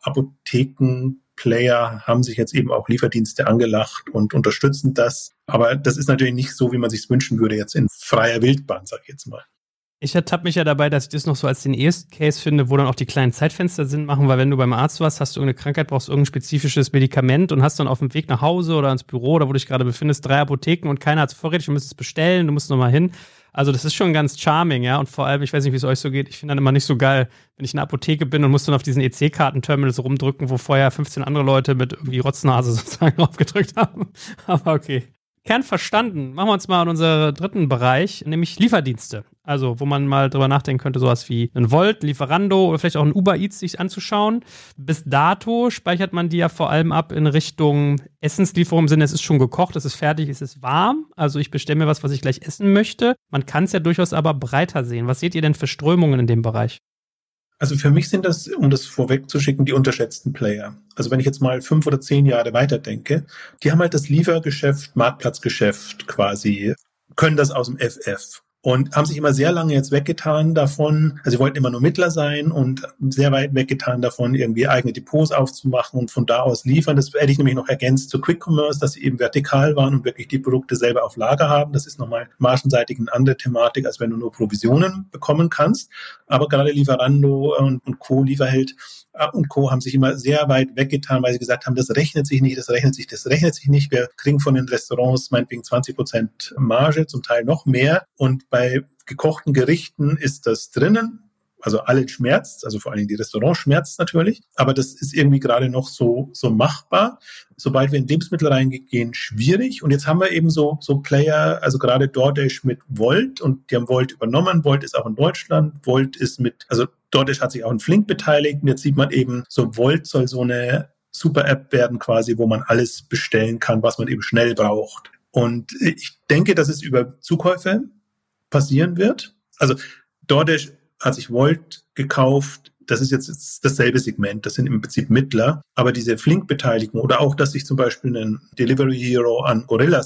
Apothekenplayer haben sich jetzt eben auch Lieferdienste angelacht und unterstützen das. Aber das ist natürlich nicht so, wie man sich es wünschen würde, jetzt in freier Wildbahn, sag ich jetzt mal. Ich ertappe mich ja dabei, dass ich das noch so als den ersten Case finde, wo dann auch die kleinen Zeitfenster Sinn machen, weil wenn du beim Arzt warst, hast du irgendeine Krankheit, brauchst irgendein spezifisches Medikament und hast dann auf dem Weg nach Hause oder ins Büro, da wo du dich gerade befindest, drei Apotheken und keiner hat es vorrätig, du musst es bestellen, du musst nochmal hin. Also das ist schon ganz charming, ja, und vor allem, ich weiß nicht, wie es euch so geht, ich finde dann immer nicht so geil, wenn ich in der Apotheke bin und muss dann auf diesen E C-Karten-Terminals rumdrücken, wo vorher fünfzehn andere Leute mit irgendwie Rotznase sozusagen draufgedrückt haben. Aber okay. Kern verstanden. Machen wir uns mal in unseren dritten Bereich, nämlich Lieferdienste. Also, wo man mal drüber nachdenken könnte, sowas wie ein Volt, Lieferando oder vielleicht auch ein Uber Eats sich anzuschauen. Bis dato speichert man die ja vor allem ab in Richtung Essenslieferung im Sinne, es ist schon gekocht, es ist fertig, es ist warm. Also ich bestelle mir was, was ich gleich essen möchte. Man kann es ja durchaus aber breiter sehen. Was seht ihr denn für Strömungen in dem Bereich? Also für mich sind das, um das vorwegzuschicken, die unterschätzten Player. Also wenn ich jetzt mal fünf oder zehn Jahre weiterdenke, die haben halt das Liefergeschäft, Marktplatzgeschäft quasi, können das aus dem F F und haben sich immer sehr lange jetzt weggetan davon, also sie wollten immer nur Mittler sein und sehr weit weggetan davon, irgendwie eigene Depots aufzumachen und von da aus liefern. Das hätte ich nämlich noch ergänzt zu Quick Commerce, dass sie eben vertikal waren und wirklich die Produkte selber auf Lager haben. Das ist nochmal margenseitig eine andere Thematik, als wenn du nur Provisionen bekommen kannst. Aber gerade Lieferando und, und Co., Lieferheld und Co. haben sich immer sehr weit weggetan, weil sie gesagt haben, das rechnet sich nicht, das rechnet sich, das rechnet sich nicht. Wir kriegen von den Restaurants meinetwegen zwanzig Prozent Marge, zum Teil noch mehr. Und bei gekochten Gerichten ist das drinnen. Also alle schmerzt, also vor allem die Restaurants schmerzt natürlich. Aber das ist irgendwie gerade noch so, so machbar. Sobald wir in Lebensmittel reingehen, schwierig. Und jetzt haben wir eben so, so Player, also gerade DoorDash mit Volt und die haben Volt übernommen. Volt ist auch in Deutschland. Volt ist mit, also DoorDash hat sich auch in Flink beteiligt. Und jetzt sieht man eben, so Volt soll so eine Super-App werden quasi, wo man alles bestellen kann, was man eben schnell braucht. Und ich denke, dass es über Zukäufe passieren wird. Also DoorDash hat sich Volt gekauft. Das ist jetzt dasselbe Segment. Das sind im Prinzip Mittler. Aber diese Flink-Beteiligung oder auch, dass sich zum Beispiel ein Delivery Hero an Gorillas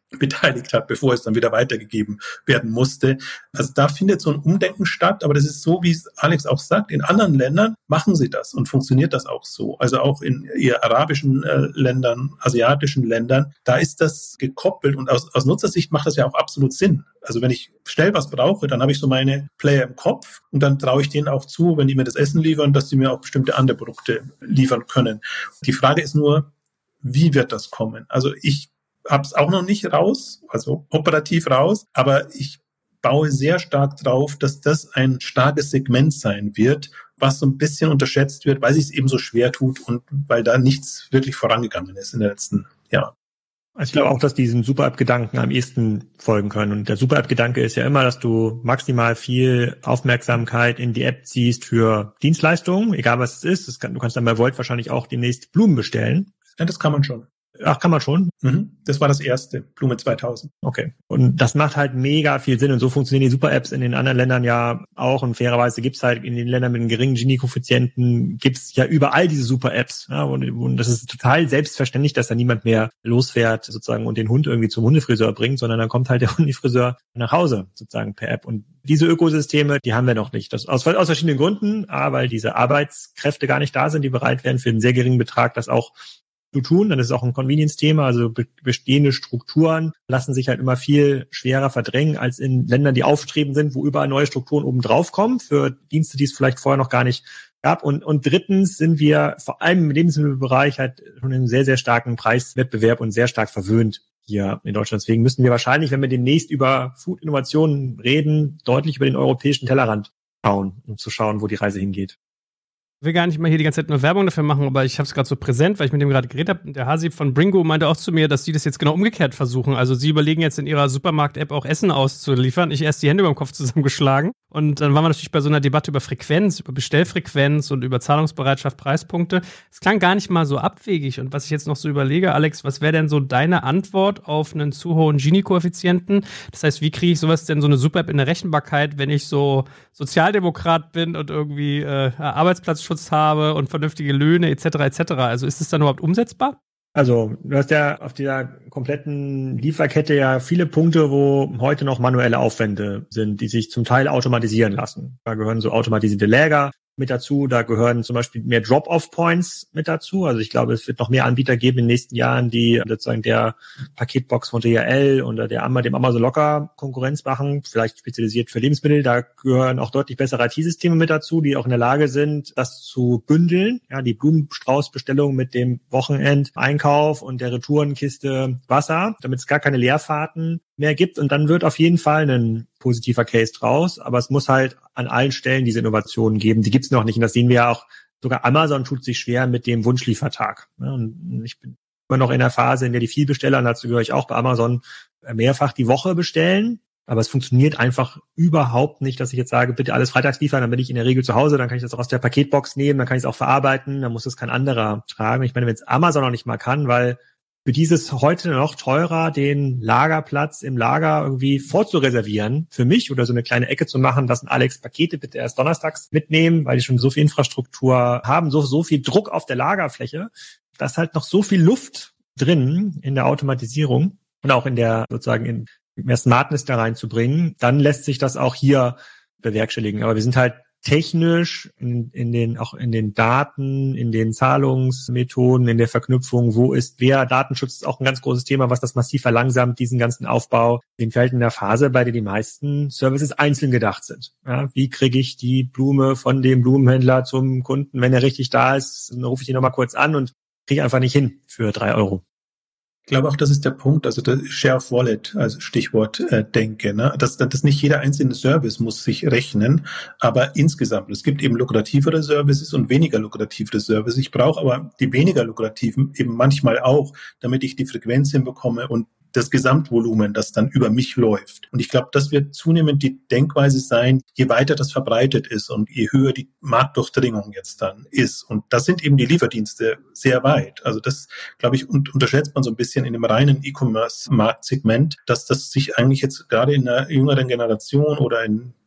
beteiligt hat, bevor es dann wieder weitergegeben werden musste. Also da findet so ein Umdenken statt, aber das ist so, wie es Alex auch sagt, in anderen Ländern machen sie das und funktioniert das auch so. Also auch in eher arabischen äh, Ländern, asiatischen Ländern, da ist das gekoppelt und aus, aus Nutzersicht macht das ja auch absolut Sinn. Also wenn ich schnell was brauche, dann habe ich so meine Player im Kopf und dann traue ich denen auch zu, wenn die mir das Essen liefern, dass sie mir auch bestimmte andere Produkte liefern können. Die Frage ist nur, wie wird das kommen? Also ich habe es auch noch nicht raus, also operativ raus, aber ich baue sehr stark drauf, dass das ein starkes Segment sein wird, was so ein bisschen unterschätzt wird, weil sich es eben so schwer tut und weil da nichts wirklich vorangegangen ist in den letzten Jahren. Also ich glaube auch, dass diesem Super-App-Gedanken am ehesten folgen können. Und der Super-App-Gedanke ist ja immer, dass du maximal viel Aufmerksamkeit in die App ziehst für Dienstleistungen, egal was es ist. Das kann, du kannst dann bei Volt wahrscheinlich auch demnächst Blumen bestellen. Ja, das kann man schon. Ach, kann man schon? Mhm. Das war das erste, Blume zweitausend. Okay. Und das macht halt mega viel Sinn. Und so funktionieren die Super-Apps in den anderen Ländern ja auch. Und fairerweise gibt's halt in den Ländern mit einem geringen Gini-Koeffizienten gibt's ja überall diese Super-Apps. Ja, und, und das ist total selbstverständlich, dass da niemand mehr losfährt sozusagen und den Hund irgendwie zum Hundefriseur bringt, sondern dann kommt halt der Hundefriseur nach Hause sozusagen per App. Und diese Ökosysteme, die haben wir noch nicht. Das aus, aus verschiedenen Gründen. A, weil diese Arbeitskräfte gar nicht da sind, die bereit wären, für einen sehr geringen Betrag das auch zu tun. Dann ist es auch ein Convenience-Thema. Also be- bestehende Strukturen lassen sich halt immer viel schwerer verdrängen als in Ländern, die aufstrebend sind, wo überall neue Strukturen oben drauf kommen für Dienste, die es vielleicht vorher noch gar nicht gab. Und, und drittens sind wir vor allem im Lebensmittelbereich halt schon in einem sehr, sehr starken Preiswettbewerb und sehr stark verwöhnt hier in Deutschland. Deswegen müssen wir wahrscheinlich, wenn wir demnächst über Food-Innovationen reden, deutlich über den europäischen Tellerrand schauen, um zu schauen, wo die Reise hingeht. Ich will gar nicht mal hier die ganze Zeit nur Werbung dafür machen, aber ich habe es gerade so präsent, weil ich mit dem gerade geredet habe. Der Hasi von Bringo meinte auch zu mir, dass sie das jetzt genau umgekehrt versuchen. Also sie überlegen jetzt in ihrer Supermarkt-App auch Essen auszuliefern. Ich erst die Hände über den Kopf zusammengeschlagen. Und dann waren wir natürlich bei so einer Debatte über Frequenz, über Bestellfrequenz und über Zahlungsbereitschaft, Preispunkte. Es klang gar nicht mal so abwegig. Und was ich jetzt noch so überlege, Alex, was wäre denn so deine Antwort auf einen zu hohen Gini-Koeffizienten? Das heißt, wie kriege ich sowas denn, so eine Super-App in der Rechenbarkeit, wenn ich so Sozialdemokrat bin und irgendwie äh, Arbeitsplatzschutz habe und vernünftige Löhne et cetera et cetera? Also ist es dann überhaupt umsetzbar? Also du hast ja auf dieser kompletten Lieferkette ja viele Punkte, wo heute noch manuelle Aufwände sind, die sich zum Teil automatisieren lassen. Da gehören so automatisierte Läger mit dazu, da gehören zum Beispiel mehr Drop-off-Points mit dazu. Also ich glaube, es wird noch mehr Anbieter geben in den nächsten Jahren, die sozusagen der Paketbox von D H L oder der dem Amazon Locker Konkurrenz machen, vielleicht spezialisiert für Lebensmittel. Da gehören auch deutlich bessere I T-Systeme mit dazu, die auch in der Lage sind, das zu bündeln. Ja, die Blumenstraußbestellung mit dem Wochenendeinkauf und der Retourenkiste Wasser, damit es gar keine Leerfahrten mehr gibt. Und dann wird auf jeden Fall ein positiver Case draus. Aber es muss halt an allen Stellen diese Innovationen geben. Die gibt es noch nicht. Und das sehen wir ja auch. Sogar Amazon tut sich schwer mit dem Wunschliefertag. Und ich bin immer noch in der Phase, in der die Vielbesteller, und dazu gehöre ich auch, bei Amazon mehrfach die Woche bestellen. Aber es funktioniert einfach überhaupt nicht, dass ich jetzt sage, bitte alles freitags liefern, dann bin ich in der Regel zu Hause, dann kann ich das auch aus der Paketbox nehmen, dann kann ich es auch verarbeiten, dann muss es kein anderer tragen. Ich meine, wenn es Amazon noch nicht mal kann, weil für dieses heute noch teurer, den Lagerplatz im Lager irgendwie vorzureservieren, für mich oder so eine kleine Ecke zu machen, lassen Alex Pakete bitte erst donnerstags mitnehmen, weil die schon so viel Infrastruktur haben, so, so viel Druck auf der Lagerfläche, da ist halt noch so viel Luft drin in der Automatisierung und auch in der sozusagen in mehr Smartness da reinzubringen, dann lässt sich das auch hier bewerkstelligen. Aber wir sind halt technisch in, in den, auch in den Daten, in den Zahlungsmethoden, in der Verknüpfung, wo ist wer. Datenschutz ist auch ein ganz großes Thema, was das massiv verlangsamt, diesen ganzen Aufbau. Den fällt in der Phase, bei der die meisten Services einzeln gedacht sind. Ja, wie kriege ich die Blume von dem Blumenhändler zum Kunden, wenn er richtig da ist, dann rufe ich ihn nochmal kurz an und kriege einfach nicht hin für drei Euro. Ich glaube auch, das ist der Punkt, also der Share of Wallet, also Stichwort äh, denke, ne? dass, dass nicht jeder einzelne Service muss sich rechnen, aber insgesamt, es gibt eben lukrativere Services und weniger lukrativere Services. Ich brauche aber die weniger lukrativen eben manchmal auch, damit ich die Frequenz hinbekomme und das Gesamtvolumen, das dann über mich läuft. Und ich glaube, das wird zunehmend die Denkweise sein, je weiter das verbreitet ist und je höher die Marktdurchdringung jetzt dann ist. Und da sind eben die Lieferdienste sehr weit. Also das, glaube ich, un- unterschätzt man so ein bisschen in dem reinen E-Commerce-Marktsegment, dass das sich eigentlich jetzt gerade in einer jüngeren Generation oder in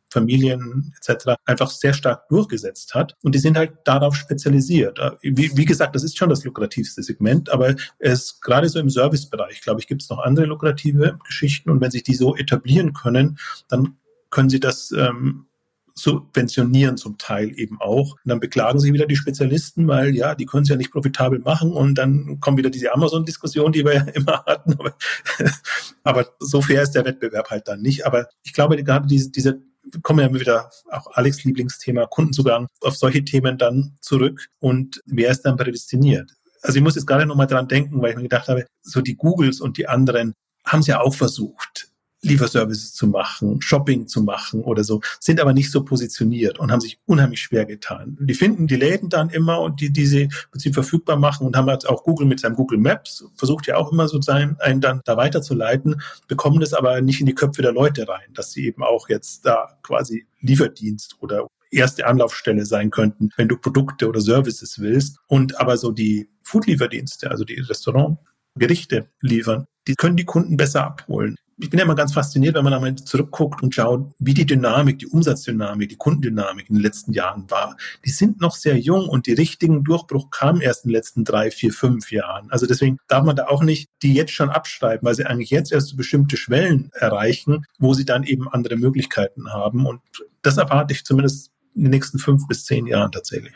Familien et cetera einfach sehr stark durchgesetzt hat. Und die sind halt darauf spezialisiert. Wie, wie gesagt, das ist schon das lukrativste Segment, aber es gerade so im Servicebereich, glaube ich, gibt es noch andere lukrative Geschichten. Und wenn sich die so etablieren können, dann können sie das ähm, subventionieren zum Teil eben auch. Und dann beklagen sich wieder die Spezialisten, weil ja, die können es ja nicht profitabel machen und dann kommt wieder diese Amazon-Diskussion, die wir ja immer hatten. Aber, aber so fair ist der Wettbewerb halt dann nicht. Aber ich glaube, gerade diese, diese kommen ja wieder auch Alex' Lieblingsthema, Kundenzugang, auf solche Themen dann zurück und wer ist dann prädestiniert? Also ich muss jetzt gerade nochmal dran denken, weil ich mir gedacht habe, so die Googles und die anderen haben es ja auch versucht, Lieferservices zu machen, Shopping zu machen oder so, sind aber nicht so positioniert und haben sich unheimlich schwer getan. Die finden die Läden dann immer und die, die sie im Prinzip verfügbar machen und haben jetzt auch Google mit seinem Google Maps, versucht ja auch immer so sein, einen dann da weiterzuleiten, bekommen das aber nicht in die Köpfe der Leute rein, dass sie eben auch jetzt da quasi Lieferdienst oder erste Anlaufstelle sein könnten, wenn du Produkte oder Services willst. Und aber so die Food-Lieferdienste, also die Restaurantgerichte liefern, die können die Kunden besser abholen. Ich bin ja immer ganz fasziniert, wenn man einmal zurückguckt und schaut, wie die Dynamik, die Umsatzdynamik, die Kundendynamik in den letzten Jahren war. Die sind noch sehr jung und die richtigen Durchbruch kamen erst in den letzten drei, vier, fünf Jahren. Also deswegen darf man da auch nicht die jetzt schon abschreiben, weil sie eigentlich jetzt erst so bestimmte Schwellen erreichen, wo sie dann eben andere Möglichkeiten haben. Und das erwarte ich zumindest in den nächsten fünf bis zehn Jahren tatsächlich.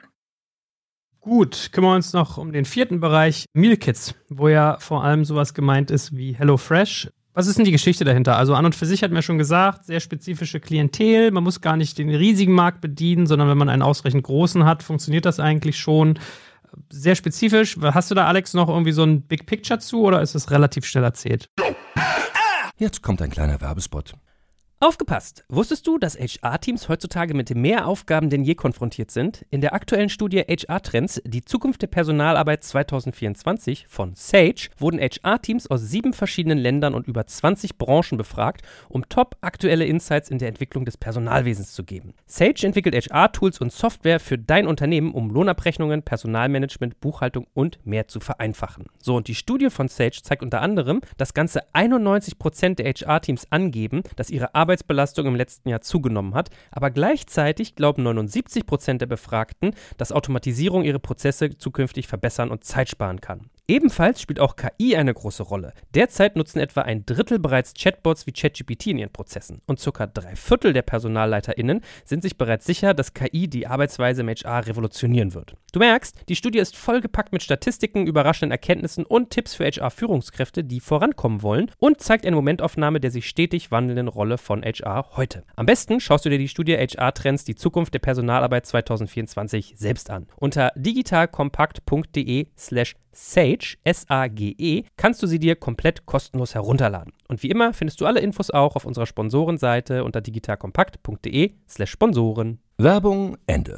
Gut, kümmern wir uns noch um den vierten Bereich, Meal Kits, wo ja vor allem sowas gemeint ist wie HelloFresh. Was ist denn die Geschichte dahinter? Also an und für sich hatten wir schon gesagt, sehr spezifische Klientel. Man muss gar nicht den riesigen Markt bedienen, sondern wenn man einen ausreichend großen hat, funktioniert das eigentlich schon. Sehr spezifisch. Hast du da, Alex, noch irgendwie so ein Big Picture zu oder ist es relativ schnell erzählt? Jetzt kommt ein kleiner Werbespot. Aufgepasst! Wusstest du, dass H R-Teams heutzutage mit mehr Aufgaben denn je konfrontiert sind? In der aktuellen Studie H R-Trends, die Zukunft der Personalarbeit zwanzig vierundzwanzig von Sage, wurden H R-Teams aus sieben verschiedenen Ländern und über zwanzig Branchen befragt, um top aktuelle Insights in der Entwicklung des Personalwesens zu geben. Sage entwickelt H R-Tools und Software für dein Unternehmen, um Lohnabrechnungen, Personalmanagement, Buchhaltung und mehr zu vereinfachen. So, und die Studie von Sage zeigt unter anderem, dass ganze einundneunzig Prozent der H R-Teams angeben, dass ihre Arbeit Arbeitsbelastung im letzten Jahr zugenommen hat, aber gleichzeitig glauben neunundsiebzig Prozent der Befragten, dass Automatisierung ihre Prozesse zukünftig verbessern und Zeit sparen kann. Ebenfalls spielt auch K I eine große Rolle. Derzeit nutzen etwa ein Drittel bereits Chatbots wie ChatGPT in ihren Prozessen und circa drei Viertel der PersonalleiterInnen sind sich bereits sicher, dass K I die Arbeitsweise im H R revolutionieren wird. Du merkst, die Studie ist vollgepackt mit Statistiken, überraschenden Erkenntnissen und Tipps für H R-Führungskräfte, die vorankommen wollen und zeigt eine Momentaufnahme der sich stetig wandelnden Rolle von H R heute. Am besten schaust du dir die Studie H R-Trends, die Zukunft der Personalarbeit zwanzig vierundzwanzig selbst an. Unter digitalkompakt.de slash Sage, S A G E, kannst du sie dir komplett kostenlos herunterladen. Und wie immer findest du alle Infos auch auf unserer Sponsorenseite unter digitalkompakt.de slash Sponsoren. Werbung Ende.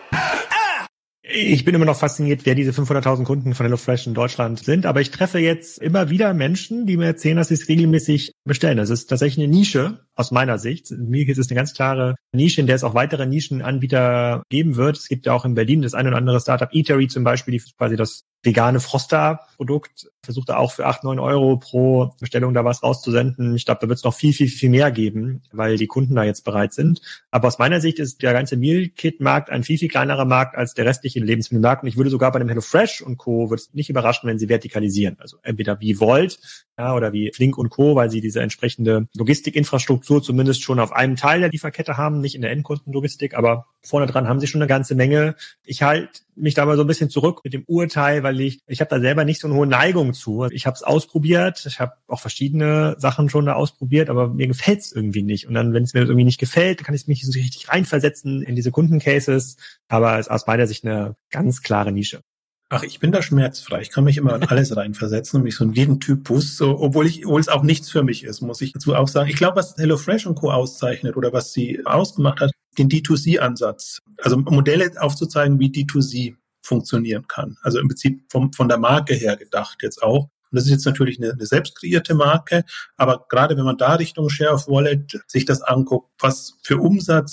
Ich bin immer noch fasziniert, wer diese fünfhunderttausend Kunden von HelloFresh in Deutschland sind. Aber ich treffe jetzt immer wieder Menschen, die mir erzählen, dass sie es regelmäßig bestellen. Das ist tatsächlich eine Nische aus meiner Sicht. Meal Kits ist eine ganz klare Nische, in der es auch weitere Nischenanbieter geben wird. Es gibt ja auch in Berlin das ein oder andere Startup, Eatery zum Beispiel, die quasi das vegane Froster-Produkt versucht da auch für acht, neun Euro pro Bestellung da was rauszusenden. Ich glaube, da wird es noch viel, viel, viel mehr geben, weil die Kunden da jetzt bereit sind. Aber aus meiner Sicht ist der ganze Meal Kit-Markt ein viel, viel kleinerer Markt als der restliche Lebensmittelmarkt. Und ich würde sogar bei dem HelloFresh und Co. würde es nicht überraschen, wenn sie vertikalisieren. Also entweder wie Volt, ja, oder wie Flink und Co., weil sie diese entsprechende Logistikinfrastruktur zumindest schon auf einem Teil der Lieferkette haben, nicht in der Endkundenlogistik, aber vorne dran haben sie schon eine ganze Menge. Ich halte mich da mal so ein bisschen zurück mit dem Urteil, weil ich ich habe da selber nicht so eine hohe Neigung zu. Ich habe es ausprobiert, ich habe auch verschiedene Sachen schon da ausprobiert, aber mir gefällt es irgendwie nicht. Und dann, wenn es mir irgendwie nicht gefällt, dann kann ich mich so richtig reinversetzen in diese Kundencases. Aber es ist aus meiner Sicht eine ganz klare Nische. Ach, ich bin da schmerzfrei. Ich kann mich immer in alles reinversetzen und mich so in jeden Typus, so, obwohl ich, obwohl es auch nichts für mich ist, muss ich dazu auch sagen. Ich glaube, was HelloFresh und Co. auszeichnet oder was sie ausgemacht hat, den D zwei C-Ansatz. Also Modelle aufzuzeigen, wie D zwei C funktionieren kann. Also im Prinzip vom, von der Marke her gedacht jetzt auch. Und das ist jetzt natürlich eine, eine selbst kreierte Marke, aber gerade wenn man da Richtung Share of Wallet sich das anguckt, was für Umsatz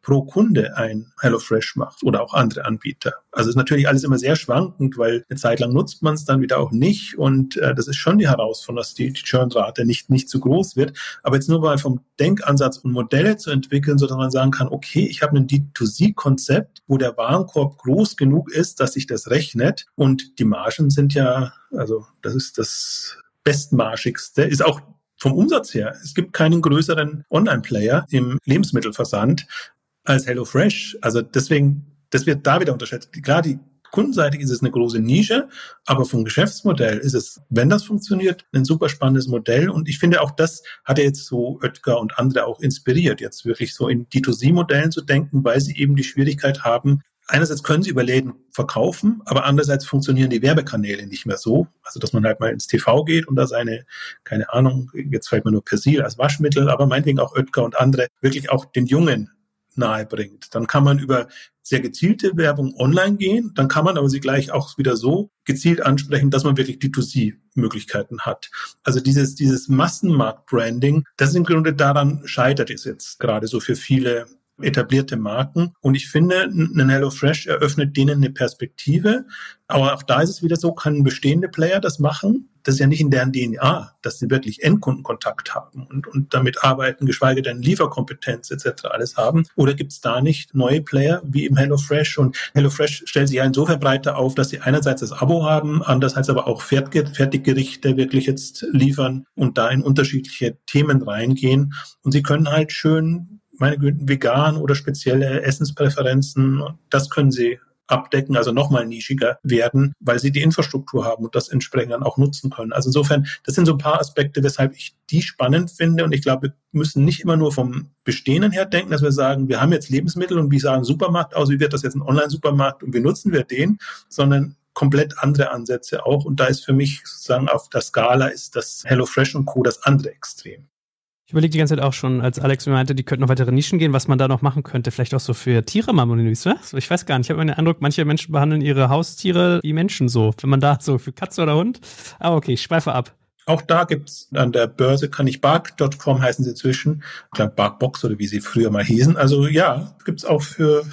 pro Kunde ein HelloFresh macht oder auch andere Anbieter. Also ist natürlich alles immer sehr schwankend, weil eine Zeit lang nutzt man es dann wieder auch nicht und äh, das ist schon die Herausforderung, dass die, die Churnrate nicht, nicht zu groß wird. Aber jetzt nur mal vom Denkansatz und Modelle zu entwickeln, sodass man sagen kann, okay, ich habe ein D zwei C-Konzept, wo der Warenkorb groß genug ist, dass sich das rechnet und die Margen sind ja, also das ist das bestmarschigste, ist auch vom Umsatz her. Es gibt keinen größeren Online-Player im Lebensmittelversand als HelloFresh. Also deswegen, das wird da wieder unterschätzt. Klar, die kundenseitig ist es eine große Nische, aber vom Geschäftsmodell ist es, wenn das funktioniert, ein super spannendes Modell. Und ich finde auch, das hat ja jetzt so Oetker und andere auch inspiriert, jetzt wirklich so in D zwei C-Modellen zu denken, weil sie eben die Schwierigkeit haben, einerseits können sie über Läden verkaufen, aber andererseits funktionieren die Werbekanäle nicht mehr so. Also, dass man halt mal ins T V geht und da seine, keine Ahnung, jetzt fällt mir nur Persil als Waschmittel, aber meinetwegen auch Oetker und andere wirklich auch den Jungen nahe bringt. Dann kann man über sehr gezielte Werbung online gehen, dann kann man aber sie gleich auch wieder so gezielt ansprechen, dass man wirklich D zwei C-Möglichkeiten hat. Also dieses, dieses Massenmarkt-Branding, das ist im Grunde daran scheitert es jetzt gerade so für viele etablierte Marken. Und ich finde, ein HelloFresh eröffnet denen eine Perspektive. Aber auch da ist es wieder so, kann bestehende Player das machen? Das ist ja nicht in deren D N A, dass sie wirklich Endkundenkontakt haben und, und damit arbeiten, geschweige denn Lieferkompetenz et cetera alles haben. Oder gibt es da nicht neue Player wie im HelloFresh? Und HelloFresh stellt sich ja insofern breiter auf, dass sie einerseits das Abo haben, andererseits aber auch Fertiggerichte wirklich jetzt liefern und da in unterschiedliche Themen reingehen. Und sie können halt schön, meine Güte, vegan oder spezielle Essenspräferenzen, das können sie abdecken, also nochmal nischiger werden, weil sie die Infrastruktur haben und das entsprechend dann auch nutzen können. Also insofern, das sind so ein paar Aspekte, weshalb ich die spannend finde und ich glaube, wir müssen nicht immer nur vom Bestehenden her denken, dass wir sagen, wir haben jetzt Lebensmittel und wie sah ein Supermarkt aus, wie wird das jetzt ein Online-Supermarkt und wie nutzen wir den, sondern komplett andere Ansätze auch und da ist für mich sozusagen auf der Skala ist das HelloFresh und Co. das andere Extrem. Ich überlege die ganze Zeit auch schon, als Alex mir meinte, die könnten noch weitere Nischen gehen, was man da noch machen könnte. Vielleicht auch so für Tiere mal monetisieren. Ich weiß gar nicht. Ich habe den Eindruck, manche Menschen behandeln ihre Haustiere wie Menschen so. Wenn man da so für Katze oder Hund. Ah, okay, ich schweife ab. Auch da gibt's an der Börse, kann ich bark Punkt com heißen sie inzwischen. Ich glaube Barkbox oder wie sie früher mal hießen. Also ja, gibt's auch für,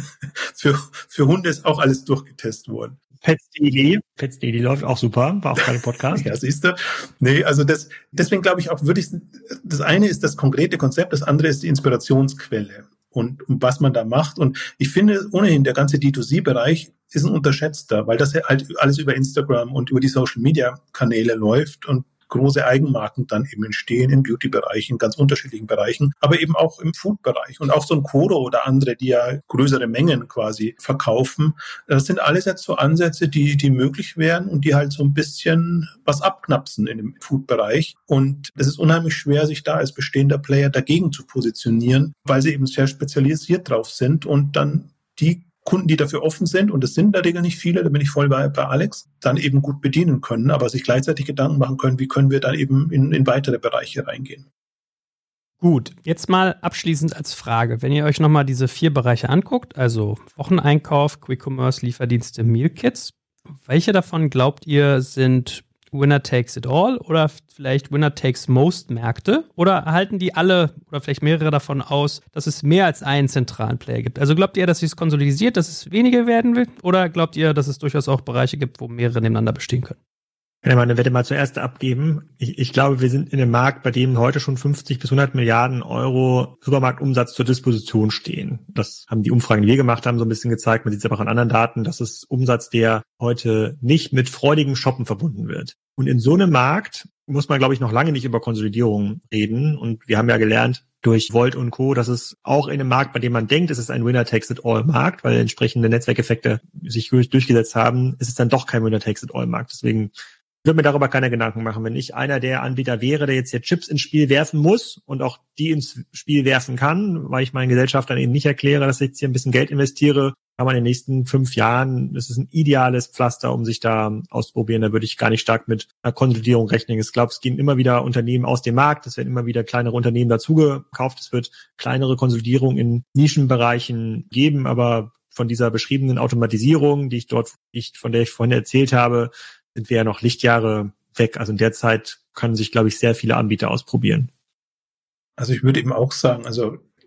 für, für Hunde ist auch alles durchgetestet worden. Pets Punkt de, Pets Punkt de läuft auch super, war auch kein Podcast. Ja, siehst du. Nee, also das, deswegen glaube ich auch, würde ich, das eine ist das konkrete Konzept, das andere ist die Inspirationsquelle und, und was man da macht. Und ich finde ohnehin, der ganze D zwei C-Bereich ist ein unterschätzter, weil das halt alles über Instagram und über die Social-Media-Kanäle läuft und große Eigenmarken dann eben entstehen im Beauty-Bereich, in ganz unterschiedlichen Bereichen, aber eben auch im Food-Bereich und auch so ein Coro oder andere, die ja größere Mengen quasi verkaufen. Das sind alles jetzt so Ansätze, die, die möglich wären und die halt so ein bisschen was abknapsen in dem Food-Bereich. Und es ist unheimlich schwer, sich da als bestehender Player dagegen zu positionieren, weil sie eben sehr spezialisiert drauf sind und dann die Kunden, die dafür offen sind, und es sind in der Regel nicht viele, da bin ich voll bei, bei Alex, dann eben gut bedienen können, aber sich gleichzeitig Gedanken machen können, wie können wir dann eben in, in weitere Bereiche reingehen. Gut, jetzt mal abschließend als Frage, wenn ihr euch nochmal diese vier Bereiche anguckt, also Wocheneinkauf, Quick Commerce, Lieferdienste, Meal Kits, welche davon glaubt ihr sind Winner takes it all oder vielleicht Winner takes most Märkte? Oder halten die alle oder vielleicht mehrere davon aus, dass es mehr als einen zentralen Player gibt? Also glaubt ihr, dass sich es konsolidiert, dass es weniger werden will? Oder glaubt ihr, dass es durchaus auch Bereiche gibt, wo mehrere nebeneinander bestehen können? Ich kann ja meine Wette mal zuerst abgeben. Ich, ich glaube, wir sind in einem Markt, bei dem heute schon fünfzig bis hundert Milliarden Euro Supermarktumsatz zur Disposition stehen. Das haben die Umfragen, die wir gemacht haben, so ein bisschen gezeigt. Man sieht es aber auch an anderen Daten. Das ist Umsatz, der heute nicht mit freudigem Shoppen verbunden wird. Und in so einem Markt muss man, glaube ich, noch lange nicht über Konsolidierung reden. Und wir haben ja gelernt durch Volt und Co., dass es auch in einem Markt, bei dem man denkt, es ist ein Winner-Takes-it-all-Markt, weil entsprechende Netzwerkeffekte sich durchgesetzt haben, ist es dann doch kein Winner-Takes-it-all-Markt. Deswegen würde mir darüber keine Gedanken machen. Wenn ich einer der Anbieter wäre, der jetzt hier Chips ins Spiel werfen muss und auch die ins Spiel werfen kann, weil ich meinen Gesellschaftern eben nicht erkläre, dass ich jetzt hier ein bisschen Geld investiere, kann man in den nächsten fünf Jahren, das ist ein ideales Pflaster, um sich da auszuprobieren. Da würde ich gar nicht stark mit einer Konsolidierung rechnen. Ich glaube, es gehen immer wieder Unternehmen aus dem Markt, es werden immer wieder kleinere Unternehmen dazugekauft, es wird kleinere Konsolidierung in Nischenbereichen geben, aber von dieser beschriebenen Automatisierung, die ich dort, ich, von der ich vorhin erzählt habe, sind wir ja noch Lichtjahre weg. Also in der Zeit können sich, glaube ich, sehr viele Anbieter ausprobieren. Also ich würde eben auch sagen, also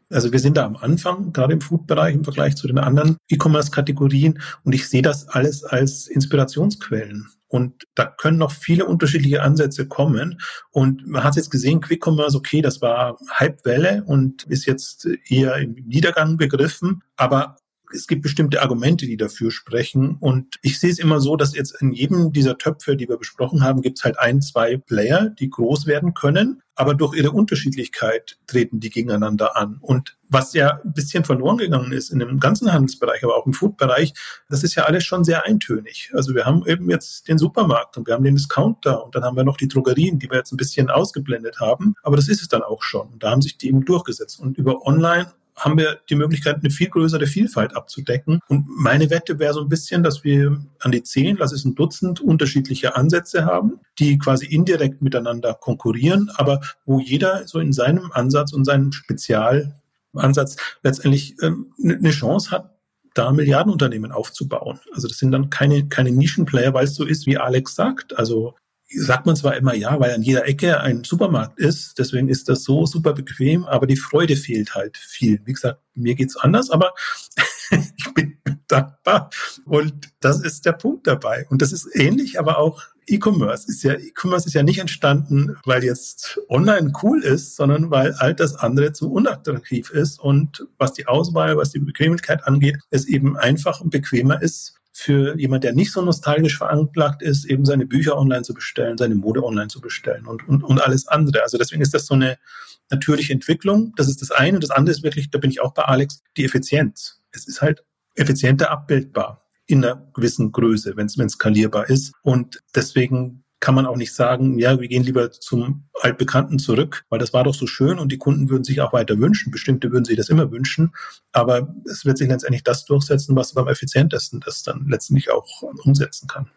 Also wir sind da am Anfang, gerade im Food-Bereich im Vergleich zu den anderen E-Commerce-Kategorien. Und ich sehe das alles als Inspirationsquellen. Und da können noch viele unterschiedliche Ansätze kommen. Und man hat jetzt gesehen, Quick-Commerce, okay, das war Hypewelle und ist jetzt eher im Niedergang begriffen. Aber es gibt bestimmte Argumente, die dafür sprechen. Und ich sehe es immer so, dass jetzt in jedem dieser Töpfe, die wir besprochen haben, gibt es halt ein, zwei Player, die groß werden können. Aber durch ihre Unterschiedlichkeit treten die gegeneinander an. Und was ja ein bisschen verloren gegangen ist in dem ganzen Handelsbereich, aber auch im Food-Bereich, das ist ja alles schon sehr eintönig. Also wir haben eben jetzt den Supermarkt und wir haben den Discounter und dann haben wir noch die Drogerien, die wir jetzt ein bisschen ausgeblendet haben. Aber das ist es dann auch schon. Und da haben sich die eben durchgesetzt. Und über Online haben wir die Möglichkeit, eine viel größere Vielfalt abzudecken. Und meine Wette wäre so ein bisschen, dass wir an die zehn, das ist ein Dutzend unterschiedliche Ansätze haben, die quasi indirekt miteinander konkurrieren, aber wo jeder so in seinem Ansatz und seinem Spezialansatz letztendlich ähm, eine Chance hat, da Milliardenunternehmen aufzubauen. Also das sind dann keine, keine Nischenplayer, weil es so ist, wie Alex sagt. Also sagt man zwar immer, ja, weil an jeder Ecke ein Supermarkt ist, deswegen ist das so super bequem, aber die Freude fehlt halt viel. Wie gesagt, mir geht's anders, aber ich bin dankbar und das ist der Punkt dabei. Und das ist ähnlich, aber auch E-Commerce ist ja, E-Commerce ist ja nicht entstanden, weil jetzt online cool ist, sondern weil all das andere zu unattraktiv ist und was die Auswahl, was die Bequemlichkeit angeht, es eben einfach und bequemer ist, für jemand, der nicht so nostalgisch veranlagt ist, eben seine Bücher online zu bestellen, seine Mode online zu bestellen und, und, und alles andere. Also deswegen ist das so eine natürliche Entwicklung. Das ist das eine. Und das andere ist wirklich, da bin ich auch bei Alex, die Effizienz. Es ist halt effizienter abbildbar in einer gewissen Größe, wenn es skalierbar ist. Und deswegen kann man auch nicht sagen, ja, wir gehen lieber zum Altbekannten zurück, weil das war doch so schön und die Kunden würden sich auch weiter wünschen. Bestimmte würden sich das immer wünschen, aber es wird sich letztendlich das durchsetzen, was beim effizientesten das dann letztendlich auch umsetzen kann.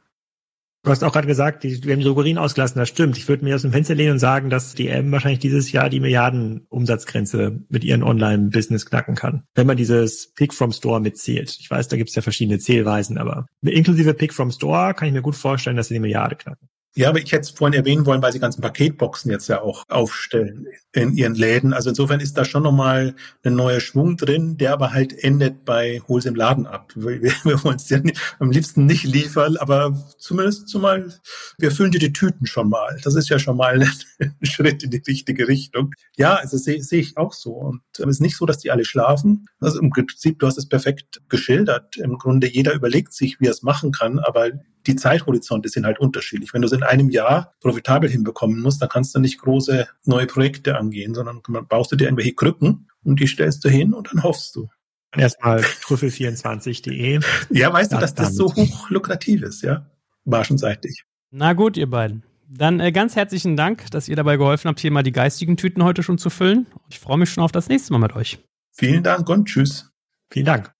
Du hast auch gerade gesagt, die, wir haben die Drogerien ausgelassen, das stimmt. Ich würde mir aus dem Fenster lehnen und sagen, dass D M wahrscheinlich dieses Jahr die Milliarden-Umsatzgrenze mit ihren Online-Business knacken kann, wenn man dieses Pick from Store mitzählt. Ich weiß, da gibt es ja verschiedene Zählweisen, aber inklusive Pick from Store kann ich mir gut vorstellen, dass sie die Milliarde knacken. Ja, aber ich hätte es vorhin erwähnen wollen, weil sie ganzen Paketboxen jetzt ja auch aufstellen in ihren Läden. Also insofern ist da schon nochmal ein neuer Schwung drin, der aber halt endet bei Hol's im Laden ab. Wir, wir wollen es ja nicht, am liebsten nicht liefern, aber zumindest zumal, wir füllen dir die Tüten schon mal. Das ist ja schon mal ein Schritt in die richtige Richtung. Ja, also sehe seh ich auch so. Und es ist nicht so, dass die alle schlafen. Also im Prinzip, du hast es perfekt geschildert. Im Grunde jeder überlegt sich, wie er es machen kann, aber die Zeithorizonte sind halt unterschiedlich. Wenn du es in einem Jahr profitabel hinbekommen musst, dann kannst du nicht große neue Projekte angehen, sondern baust du dir irgendwelche Krücken und die stellst du hin und dann hoffst du. Erstmal trüffel vierundzwanzig punkt de. Ja, weißt du, dass das so hoch lukrativ ist, ja? Margenseitig. Na gut, ihr beiden. Dann äh, ganz herzlichen Dank, dass ihr dabei geholfen habt, hier mal die geistigen Tüten heute schon zu füllen. Ich freue mich schon auf das nächste Mal mit euch. Vielen Dank und tschüss. Vielen Dank.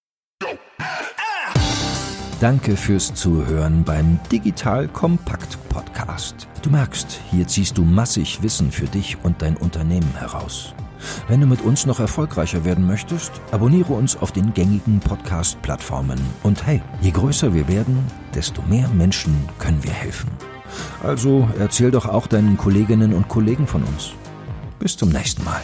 Danke fürs Zuhören beim Digital Kompakt Podcast. Du merkst, hier ziehst du massig Wissen für dich und dein Unternehmen heraus. Wenn du mit uns noch erfolgreicher werden möchtest, abonniere uns auf den gängigen Podcast-Plattformen. Und hey, je größer wir werden, desto mehr Menschen können wir helfen. Also erzähl doch auch deinen Kolleginnen und Kollegen von uns. Bis zum nächsten Mal.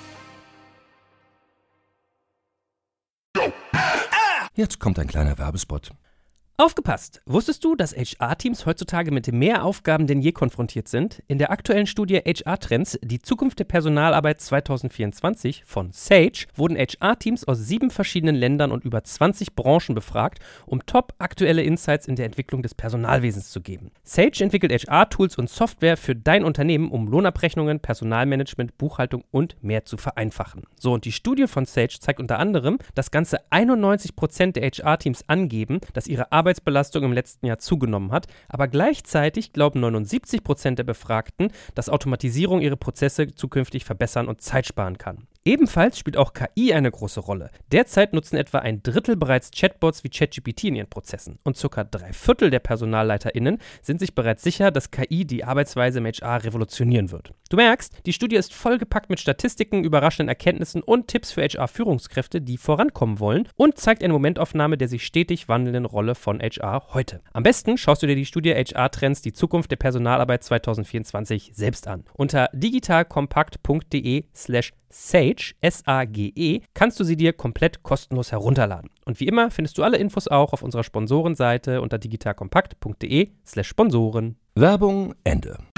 Jetzt kommt ein kleiner Werbespot. Aufgepasst! Wusstest du, dass H R-Teams heutzutage mit mehr Aufgaben denn je konfrontiert sind? In der aktuellen Studie H R-Trends, die Zukunft der Personalarbeit zwanzig vierundzwanzig von Sage, wurden H R-Teams aus sieben verschiedenen Ländern und über zwanzig Branchen befragt, um top aktuelle Insights in der Entwicklung des Personalwesens zu geben. Sage entwickelt H R-Tools und Software für dein Unternehmen, um Lohnabrechnungen, Personalmanagement, Buchhaltung und mehr zu vereinfachen. So, und die Studie von Sage zeigt unter anderem, dass ganze einundneunzig Prozent der H R-Teams angeben, dass ihre Arbeit Arbeitsbelastung im letzten Jahr zugenommen hat, aber gleichzeitig glauben neunundsiebzig Prozent der Befragten, dass Automatisierung ihre Prozesse zukünftig verbessern und Zeit sparen kann. Ebenfalls spielt auch K I eine große Rolle. Derzeit nutzen etwa ein Drittel bereits Chatbots wie ChatGPT in ihren Prozessen und circa drei Viertel der PersonalleiterInnen sind sich bereits sicher, dass K I die Arbeitsweise im H R revolutionieren wird. Du merkst, die Studie ist vollgepackt mit Statistiken, überraschenden Erkenntnissen und Tipps für H R-Führungskräfte, die vorankommen wollen und zeigt eine Momentaufnahme der sich stetig wandelnden Rolle von H R heute. Am besten schaust du dir die Studie H R-Trends, die Zukunft der Personalarbeit zwanzig vierundzwanzig selbst an. Unter digitalkompakt punkt de slash Sage, S A G E, kannst du sie dir komplett kostenlos herunterladen. Und wie immer findest du alle Infos auch auf unserer Sponsorenseite unter digitalkompakt.de slash Sponsoren. Werbung Ende.